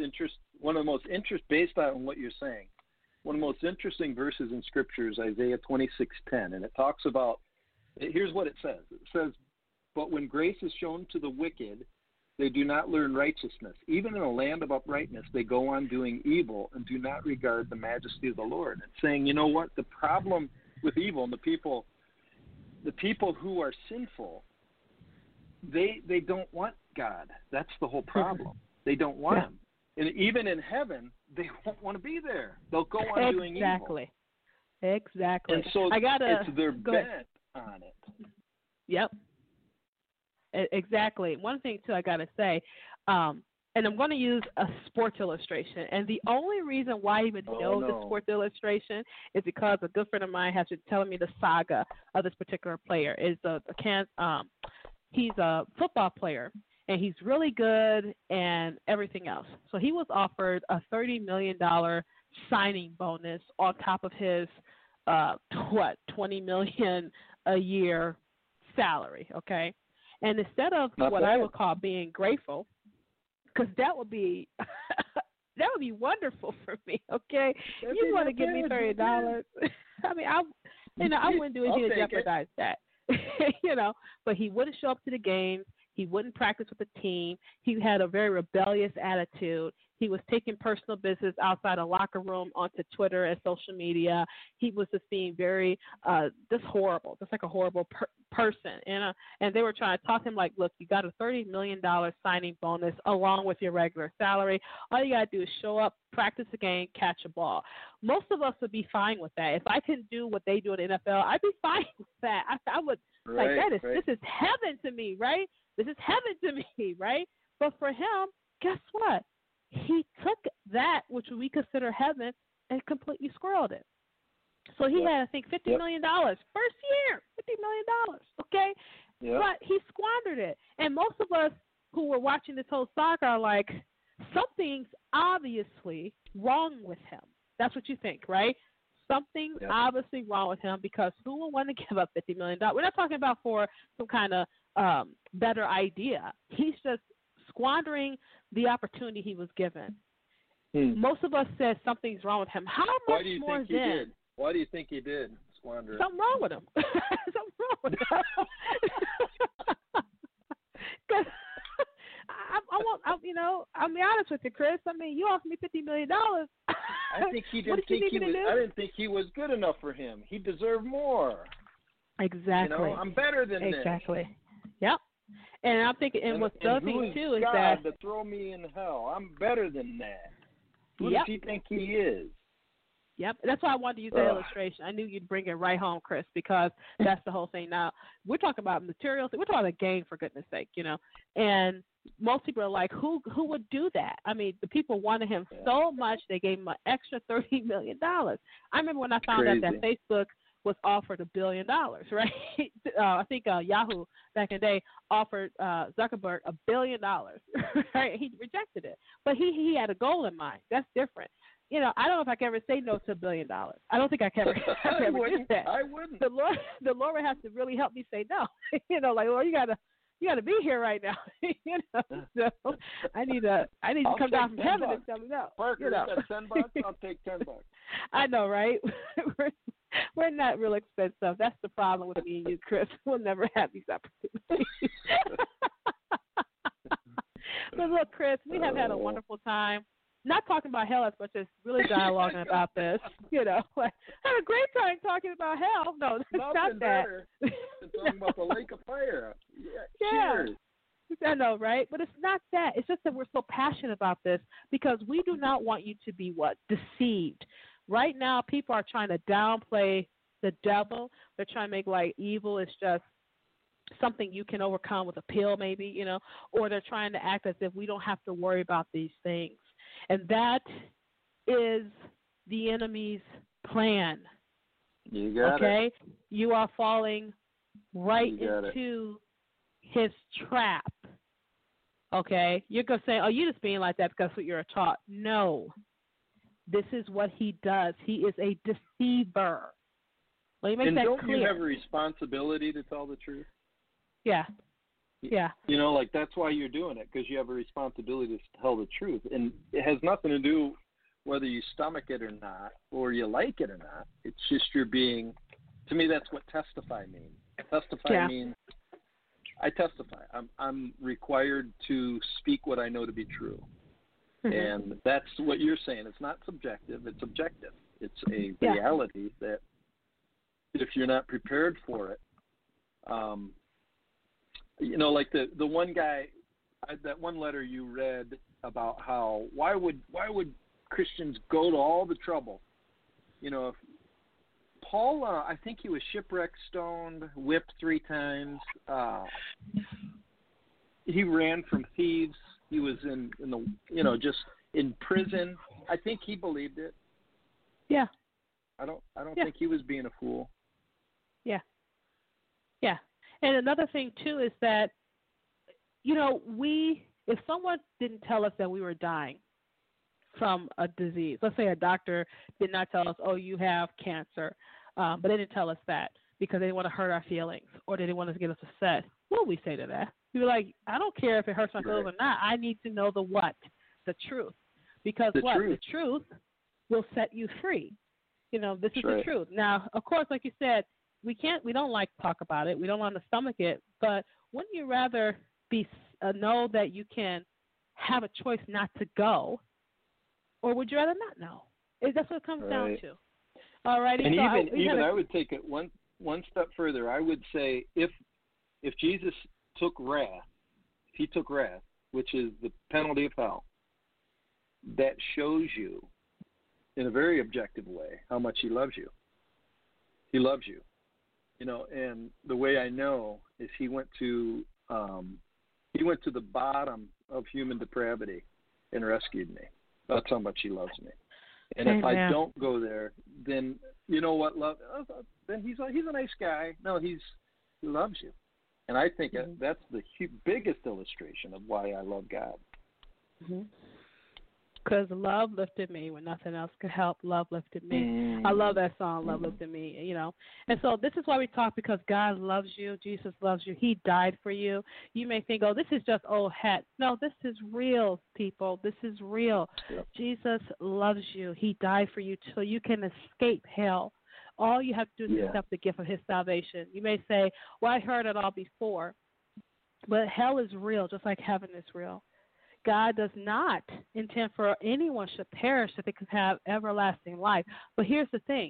based on what you're saying? One of the most interesting verses in Scripture is Isaiah 26:10, and it talks about, here's what it says. It says, but when grace is shown to the wicked, they do not learn righteousness. Even in a land of uprightness, they go on doing evil and do not regard the majesty of the Lord. It's saying, you know what, the problem with evil and the people who are sinful, they don't want God. That's the whole problem. They don't want him. And even in heaven, they won't want to be there. They'll go on doing evil. Exactly. And so it's their bent on it. Yep. Exactly. One thing, too, I got to say, and I'm going to use a Sports Illustration. And the only reason why I even know the Sports Illustration is because a good friend of mine has been telling me the saga of this particular player. He's a football player, and he's really good and everything else. So he was offered a $30 million signing bonus on top of his $20 million a year salary, okay? And instead of I would call being grateful, because that would be wonderful for me, okay? You want to give me $30? I mean, I wouldn't do anything to jeopardize that, But he wouldn't show up to the games. He wouldn't practice with the team. He had a very rebellious attitude. He was taking personal business outside a locker room onto Twitter and social media. He was just being very, just horrible, just like a horrible person. And they were trying to talk to him like, look, you got a $30 million signing bonus along with your regular salary. All you got to do is show up, practice a game, catch a ball. Most of us would be fine with that. If I can do what they do in the NFL, I'd be fine with that. I would, this is heaven to me, right? This is heaven to me, right? But for him, guess what? He took that, which we consider heaven, and completely squirreled it. So he had, I think, $50 million. First year, $50 million, okay? Yep. But he squandered it. And most of us who were watching this whole saga are like, something's obviously wrong with him. That's what you think, right? Something's obviously wrong with him, because who would want to give up $50 million? We're not talking about for some kind of better idea. He's just squandering the opportunity he was given. Most of us said something's wrong with him. How much more then? Why do you think he did squander it? Something wrong with him. Something wrong with him. I'll be honest with you, Chris. I mean, you offered me $50 million. I think he didn't think he was. I didn't think he was good enough for him. He deserved more. Exactly. I'm better than this. Exactly. Yep. And I'm thinking, and what's the other thing too is God to throw me in hell. I'm better than that. Who does he think he is? Yep. That's why I wanted to use that illustration. I knew you'd bring it right home, Chris, because that's the whole thing. Now, we're talking about materials. We're talking about a game, for goodness sake, And most people are like, who would do that? I mean, the people wanted him so much, they gave him an extra $30 million. I remember when I found out that Facebook was offered $1 billion, right? I think Yahoo back in the day offered Zuckerberg $1 billion, right? He rejected it, but he had a goal in mind. That's different. I don't know if I can ever say no to $1 billion. I don't think I can ever do that. I wouldn't. The Lord has to really help me say no. Like, Lord, you gotta be here right now. So I need to come down from heaven and tell me no. Parker, that's $10. I'll take $10. I know, right? We're not real expensive. That's the problem with me and you, Chris. We'll never have these opportunities. But look, Chris, we have had a wonderful time. Not talking about hell as much as really dialoguing about this. Had a great time talking about hell. No, it's not that. Better than talking about the lake of fire. Yeah. Cheers. I know, right? But it's not that. It's just that we're so passionate about this because we do not want you to be deceived. Right now, people are trying to downplay the devil. They're trying to make like evil is just something you can overcome with a pill, maybe, or they're trying to act as if we don't have to worry about these things. And that is the enemy's plan. You got it. You are falling right into his trap. Okay? You're going to say, you're just being like that because that's what you're taught. No. This is what he does. He is a deceiver. Let me make that clear. And don't you have a responsibility to tell the truth? Yeah. Yeah. That's why you're doing it, because you have a responsibility to tell the truth. And it has nothing to do whether you stomach it or not, or you like it or not. It's just you're being, to me, that's what testify means. Testify means I testify. I'm required to speak what I know to be true. Mm-hmm. And that's what you're saying. It's not subjective. It's objective. It's a reality that if you're not prepared for it, like the one guy, that one letter you read about how why would Christians go to all the trouble? If Paul, I think he was shipwrecked, stoned, whipped 3 times. He ran from thieves. He was in the just in prison. I think he believed it. Yeah. I don't think he was being a fool. Yeah. Yeah. And another thing too is that if someone didn't tell us that we were dying from a disease, let's say a doctor did not tell us, oh, you have cancer, but they didn't tell us that because they didn't want to hurt our feelings or they didn't want to get us upset, what would we say to that? We'd be like, I don't care if it hurts my feelings or not. I need to know the truth. Because the truth will set you free. This is the truth. Now, of course, like you said, we don't like to talk about it. We don't want to stomach it. But wouldn't you rather know that you can have a choice not to go, or would you rather not know? That's what it comes down to. All right. And I would take it one step further. I would say if Jesus took wrath, which is the penalty of hell, that shows you in a very objective way how much he loves you. He loves you. And the way I know is he went to the bottom of human depravity and rescued me. That's how much he loves me. And if I don't go there, then you know what love? Then he's a nice guy. No, he loves you, and I think that's the biggest illustration of why I love God. Because love lifted me when nothing else could help. Love lifted me. I love that song, Love Lifted Me, And so this is why we talk, because God loves you. Jesus loves you. He died for you. You may think, oh, this is just old hat. No, this is real, people. This is real. Yep. Jesus loves you. He died for you so you can escape hell. All you have to do is accept the gift of his salvation. You may say, well, I heard it all before. But hell is real, just like heaven is real. God does not intend for anyone should perish if they could have everlasting life. But here's the thing.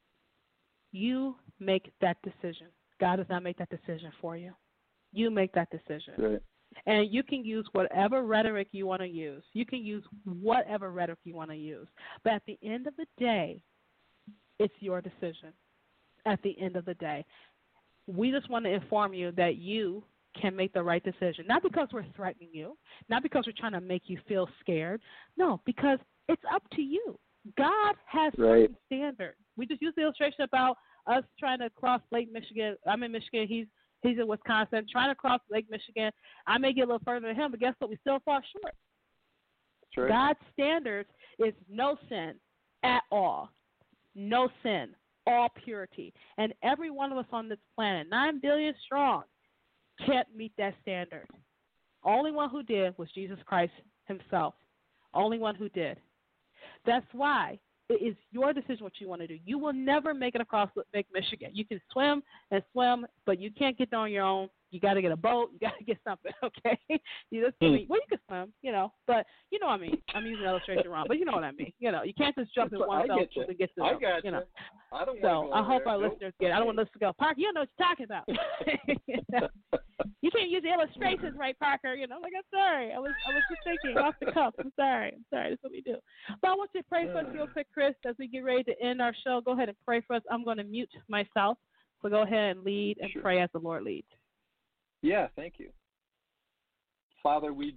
You make that decision. God does not make that decision for you. You make that decision. Right. And you can use whatever rhetoric you want to use. You can use whatever rhetoric you want to use. But at the end of the day, it's your decision. At the end of the day. We just want to inform you that you can make the right decision. Not because we're threatening you, not because we're trying to make you feel scared. No, because it's up to you. God has certain standards. We just used the illustration about us trying to cross Lake Michigan. I'm in Michigan. He's in Wisconsin. Trying to cross Lake Michigan. I may get a little further than him, but guess what? We still fall short. Right. God's standards is no sin at all. No sin. All purity. And every one of us on this planet, 9 billion strong, can't meet that standard. Only one who did was Jesus Christ himself. Only one who did. That's why it is your decision what you want to do. You will never make it across Lake Michigan. You can swim and swim, but you can't get there on your own. You got to get a boat. You got to get something, okay? You can swim, but you know what I mean. I'm using the illustration wrong, but you know what I mean. You can't just jump in one fell swoop and get to them. I don't so I hope our listeners get it. I don't want listeners to go, Parker, you know what you're talking about. You can't use the illustrations, right, Parker? I'm sorry. I was just thinking off the cuff. I'm sorry. That's what we do. But I want you to pray for us real quick, Chris, as we get ready to end our show. Go ahead and pray for us. I'm going to mute myself. So go ahead and lead and pray as the Lord leads. Yeah, thank you. Father, we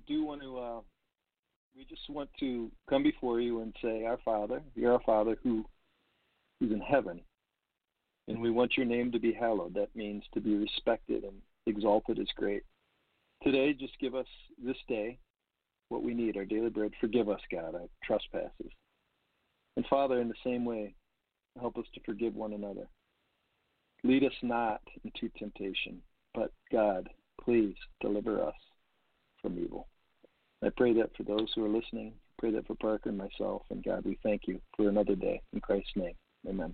just want to come before you and say, our Father, you're our Father who's in heaven, and we want your name to be hallowed. That means to be respected and exalted is great. Today, just give us this day what we need, our daily bread. Forgive us, God, our trespasses. And Father, in the same way, help us to forgive one another. Lead us not into temptation, but God, please deliver us from evil. I pray that for those who are listening. I pray that for Parker and myself. And God, we thank you for another day. In Christ's name, amen.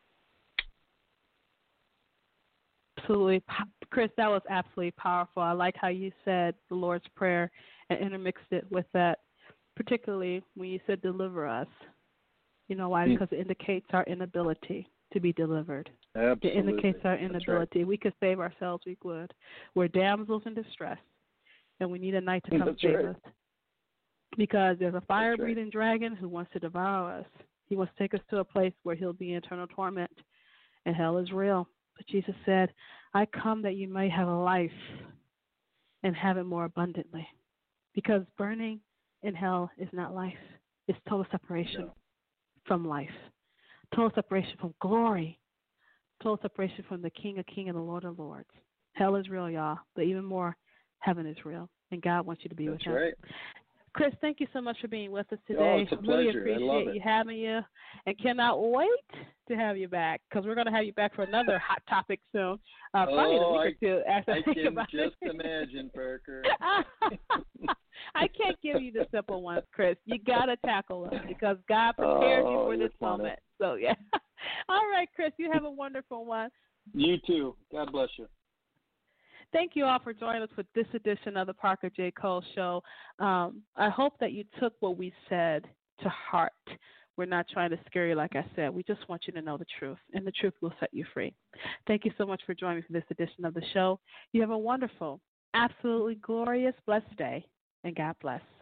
Absolutely. Chris, that was absolutely powerful. I like how you said the Lord's Prayer and intermixed it with that, particularly when you said deliver us. You know why? Because it indicates our inability to be delivered. Absolutely. It indicates our inability. Right. We could save ourselves, we would. We're damsels in distress, and we need a knight to come save us. Because there's a fire-breathing dragon who wants to devour us. He wants to take us to a place where he'll be in eternal torment, and hell is real. But Jesus said, I come that you may have a life and have it more abundantly. Because burning in hell is not life. It's total separation from life, total separation from glory, total separation from the King of Kings and the Lord of Lords. Hell is real, y'all, but even more, heaven is real, and God wants you to be with Him. Right. Chris, thank you so much for being with us today. Oh, it's a pleasure. Really appreciate you having you, and cannot wait to have you back, because we're going to have you back for another hot topic soon. Probably in a week or two. I can just imagine, Parker. I can't give you the simple ones, Chris. You got to tackle them because God prepared you for this moment. So, yeah. All right, Chris, you have a wonderful one. You too. God bless you. Thank you all for joining us for this edition of the Parker J. Cole Show. I hope that you took what we said to heart. We're not trying to scare you, like I said. We just want you to know the truth, and the truth will set you free. Thank you so much for joining me for this edition of the show. You have a wonderful, absolutely glorious, blessed day, and God bless.